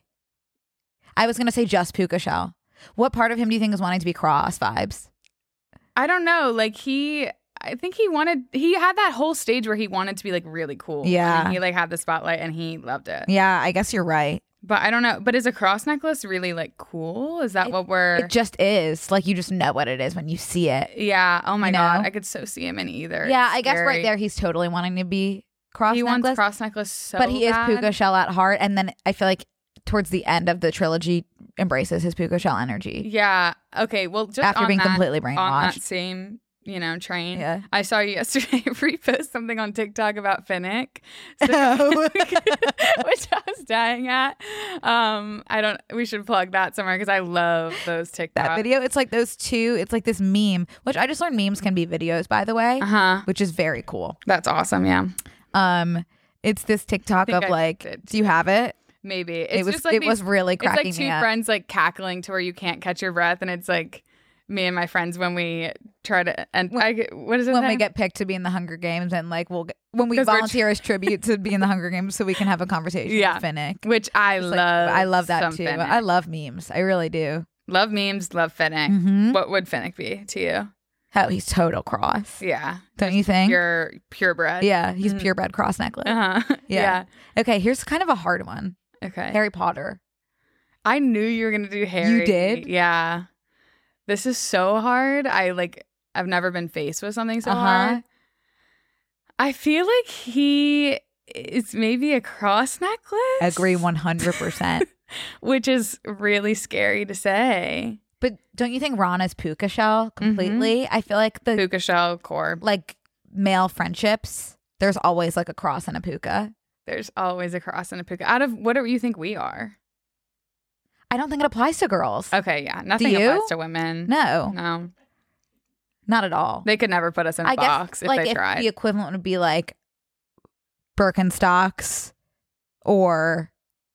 I was gonna say just Puka Shell. What part of him do you think is wanting to be cross vibes? I don't know. Like he, I think he wanted. He had that whole stage where he wanted to be like really cool. Yeah. And he like had the spotlight and he loved it. Yeah, I guess you're right. But I don't know. But is a cross necklace really like cool? Is that what we're? It just is. Like you just know what it is when you see it. yeah. Oh my You god. know? I could so see him in either. Yeah, It's I guess right scary. there he's totally wanting to be cross He necklace. wants cross necklace so but he is bad. Puka Shell at heart, and then I feel like towards the end of the trilogy embraces his Puka Shell energy Yeah. Okay. Well, just after on being that, completely on that brainwashed. same, you know, train. Yeah. I saw you yesterday repost something on TikTok about Finnick, so- Oh. which I was dying at. Um, I don't. We should plug that somewhere because I love those TikToks. That video, it's like those two. It's like this meme, which I just learned memes can be videos, by the way, Uh huh. which is very cool. That's awesome. Yeah. Um, it's this TikTok think of I like, did, do you have it? Maybe it's it was just like it these- was really It's cracking like two me up. friends like cackling to where you can't catch your breath, and it's like me and my friends when we try to and When- I get, what is it? When we get picked to be in the Hunger Games, and like we'll get, when we 'Cause we're volunteer as tribute to be in the Hunger Games, so we can have a conversation Yeah. with Finnick. which I It's love. like, I love that some too. Finnick. I love memes. I really do. Love memes, love Finnick. Mm-hmm. What would Finnick be to you? Oh, he's total cross. Yeah. Don't you think? Pure purebred. Yeah, he's Mhm. purebred cross necklace. Uh-huh. Yeah. yeah. Okay, here's kind of a hard one. Okay. Harry Potter. I knew you were gonna do Harry. did? Yeah. This is so hard. I like I've never been faced with something so Uh-huh. hard. I feel like he is maybe a cross necklace. Agree one hundred percent. Which is really scary to say. But don't you think Ron is Puka Shell Mm-hmm. completely? I feel like the Puka shell core. like male friendships, there's always like a cross and a puka. There's always a cross and a puka. Out of what do you think we are? I don't think it applies to girls. Okay, yeah. Nothing you? applies to women. No, No. not at all. They could never put us in a I box guess if like they if tried. the equivalent would be like Birkenstocks or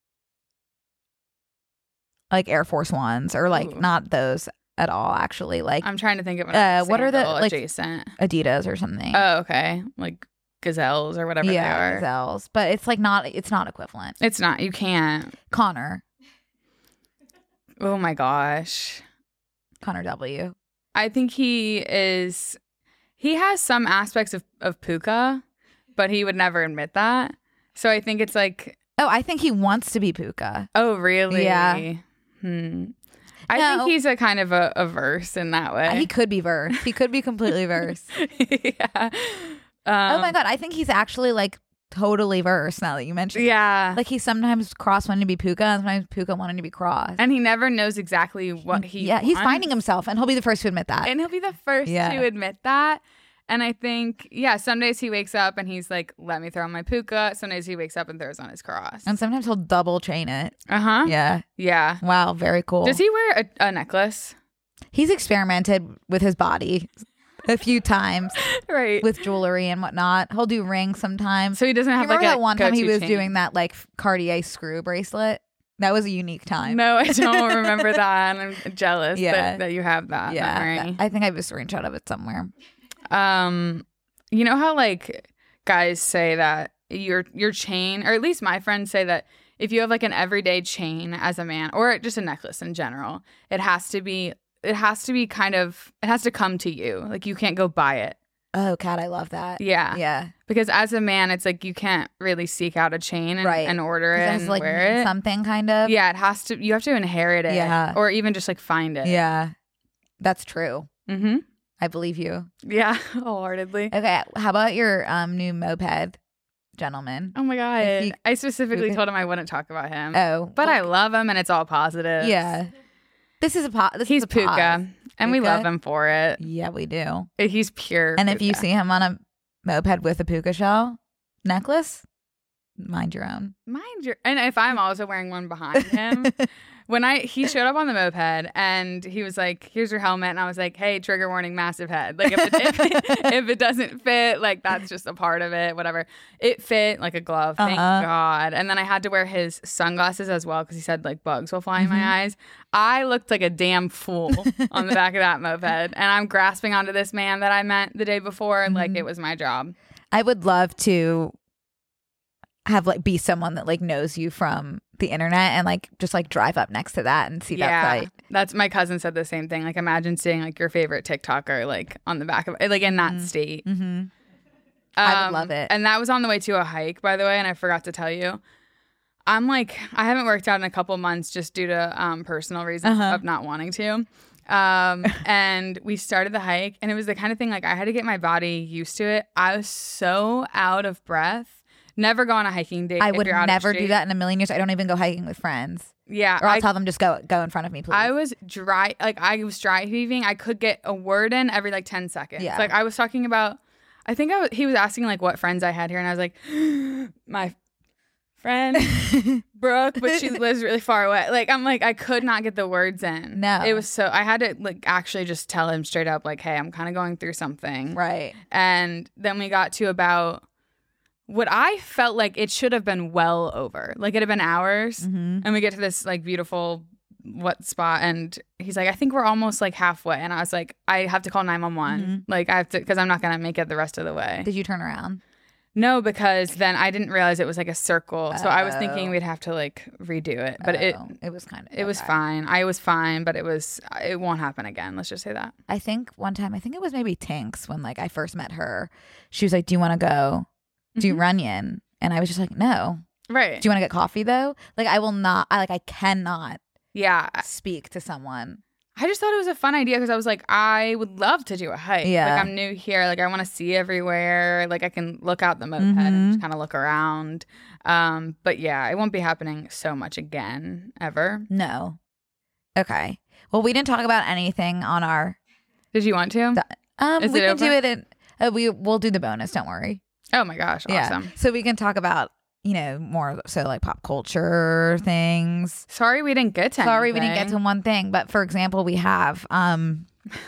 like Air Force Ones or like Ooh. not those at all actually, like I'm trying to think of an Uh, what are the, sandal like- adjacent. Adidas or something. Oh, okay. Like gazelles or whatever yeah, they are. gazelles, but it's like not it's not equivalent. It's not. You can't. Connor, Oh my gosh. Connor W. I think he is. He has some aspects of of puka, but he would never admit that. So I think it's like, Oh, I think he wants to be Puka. oh really? Yeah. Hmm. I No. think he's a kind of a, a verse in that way. He could be verse. He could be completely verse. yeah. Um, Oh my god, I think he's actually like totally verse now that you mentioned. it. Yeah. Like he's sometimes cross wanting to be Puka and sometimes Puka wanting to be cross. And he never knows exactly what he yeah, he's wants. finding himself and he'll be the first to admit that. And he'll be the first Yeah. to admit that. And I think, yeah, some days he wakes up and he's like, let me throw on my puka. Some days he wakes up and throws on his cross. And sometimes he'll double chain it. Uh-huh. Yeah. Yeah. Wow, very cool. Does he wear a, a necklace? He's experimented with his body a few times right. with jewelry and whatnot. He'll do rings sometimes. So he doesn't You have remember like a that one time he go-to was chain? doing that like Cartier screw bracelet? That was a unique time. No, I don't remember that. And I'm jealous Yeah. that, that you have that yeah, memory. that- I think I have a screenshot of it somewhere. Um, you know how like guys say that your your chain, or at least my friends say that if you have like an everyday chain as a man, or just a necklace in general, it has to be it has to be kind of it has to come to you. Like you can't go buy it. Oh, Kat, I love that. Yeah. Yeah. Because as a man, it's like you can't really seek out a chain and, Right. and order it It and has like wear it. something kind of. Yeah, it has to. You have to inherit it. Yeah. Or even just like find it. Yeah. That's true. Mm-hmm. I believe you. Yeah, wholeheartedly. Okay. How about your um new moped, gentleman? Oh my god! If you- I specifically Okay. told him I wouldn't talk about him. Oh, But I well, love him, and it's all positive. yeah. This is a po- this He's is a pause. Puka, and we Puka? love him for it. Yeah, we do. He's pure. And if you Puka. see him on a moped with a puka shell necklace, mind your own. mind your, and if I'm also wearing one behind him, when I he showed up on the moped and he was like, "Here's your helmet," and I was like, "Hey, trigger warning, massive head. Like if it, if, it, if it doesn't fit, like that's just a part of it. Whatever. It fit like a glove. Thank Uh-huh. God. And then I had to wear his sunglasses as well because he said like bugs will fly in Mhm. my eyes. I looked like a damn fool on the back of that moped, and I'm grasping onto this man that I met the day before, and like Mhm. it was my job. I would love to have like be someone that like knows you from the internet and like just like drive up next to that and see that Yeah, fight. that's my cousin said the same thing. Like, imagine seeing like your favorite TikToker like on the back of like in that Mhm. state. Mm-hmm. I would Um, love it. And that was on the way to a hike, by the way. And I forgot to tell you, I'm like I haven't worked out in a couple months just due to um, personal reasons Uh-huh. of not wanting to. Um, and we started the hike, and it was the kind of thing like I had to get my body used to it. I was so out of breath. Never go on a hiking date. I if would you're out of never do shape. that in a million years. I don't even go hiking with friends. Yeah, Or I'll I tell them just go go in front of me, please. I was dry, like I was dry heaving. I could get a word in every like ten seconds. Yeah. Like I was talking about, I think I was, he was asking like what friends I had here, and I was like, my friend Brooke, but she lives really far away. Like I'm like I could not get the words in. No. it was so I had to like actually just tell him straight up like, hey, I'm kind of going through something. right. And then we got to about what I felt like it should have been well over. Like it had been hours. Mm-hmm. And we get to this like beautiful what spot, and he's like, I think we're almost like halfway. And I was like, I have to call nine one one. Mhm. Like I have to, because I'm not gonna make it the rest of the way. Did you turn around? No, because then I didn't realize it was like a circle. So I was Oh. thinking we'd have to like redo it, but it Oh, it was kind of it was okay. fine. I was fine, but it was it won't happen again. Let's just say that. I think one time, I think it was maybe Tinks when like I first met her. She was like, "Do you want to go do Mhm. Runyon?" And I was just like, "No." Right. Do you want to get coffee though? Like I will not. I like I cannot Yeah. speak to someone. I just thought it was a fun idea because I was like, I would love to do a hike. Yeah. Like I'm new here. Like I want to see everywhere. Like I can look out the moped and Mhm. just kind of look around. Um, but yeah, it won't be happening so much again ever. No. Okay. Well, we didn't talk about anything on our. Did you want to? Th- Um, Is we it can do over? it in. Uh, we we'll do the bonus. Don't worry. Oh my gosh, awesome. Yeah. So we can talk about you know more so like pop culture things. Sorry we didn't get to Sorry, we didn't get to anything. one thing, but for example, we have um,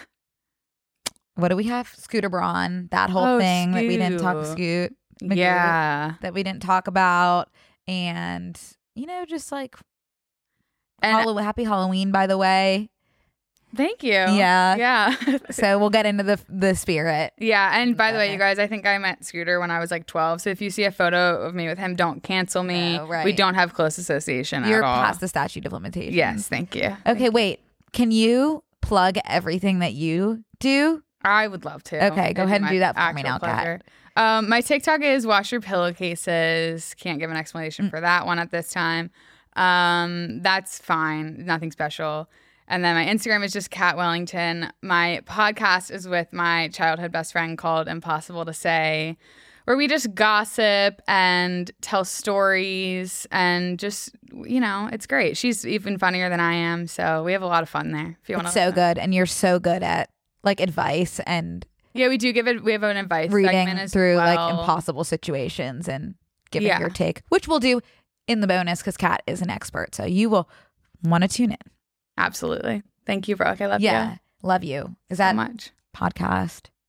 what do we have? Scooter Braun, that whole Oh, thing that we didn't talk Scoot. Scoot, McGee, Yeah. that we didn't talk about, and you know, just like And Hallow- happy Halloween, by the way. thank you. Yeah. Yeah. So we'll get into the the spirit. Yeah, and by the way, Okay. you guys, I think I met Scooter when I was like twelve. So if you see a photo of me with him, don't cancel me. No, right. We don't have close association You're at all. past the statute of limitations. Yes, thank you. Okay, wait. Can you plug everything that you do? I would love to. Okay, go It'd be ahead and my do that for me actual now, Kat. pleasure. Um, my TikTok is wash your pillowcases. Can't give an explanation Mm. for that one at this time. Um, that's fine. Nothing special. And then my Instagram is just Kat Wellington. My podcast is with my childhood best friend called Impossible to Say, where we just gossip and tell stories and just, you know, it's great. She's even funnier than I am. So we have a lot of fun there. If you want It's to so good, and you're so good at like advice and Yeah, we do give it. We have an advice reading segment as through well. like impossible situations and giving Yeah. your take, which we'll do in the bonus because Kat is an expert. So you will want to tune in. Absolutely. Thank you, Brooke. I love Yeah. you Love you. Is so that much. podcast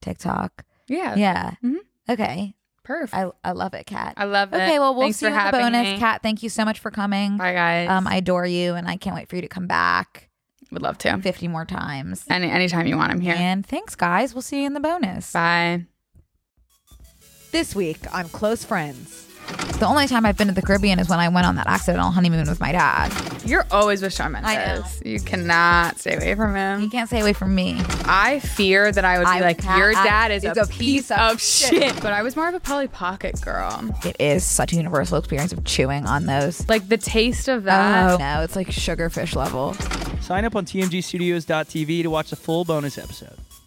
TikTok. Yeah. Yeah. Mhm. Okay. Perfect. I I love it, Kat. I love it. Okay, well, we'll Thanks see for you in the having bonus. me. Kat, thank you so much for coming. Bye, guys. Um, I adore you, and I can't wait for you to come back would love to. fifty more times. Any anytime you want, I'm here. And thanks, guys. We'll see you in the bonus. Bye. This week on Close Friends. The only time I've been to the Caribbean is when I went on that accidental honeymoon with my dad. You're always with Shawn Mendes. I know. You cannot stay away from You him. can't stay away from me. I fear that I would be I- like, I- your I- dad is, is a, a piece, of shit. But I was more of a Polly Pocket girl. It is such a universal experience of chewing on those. Like the taste of that. Oh no, it's like sugarfish level. Sign up on T M G Studios dot T V to watch the full bonus episode.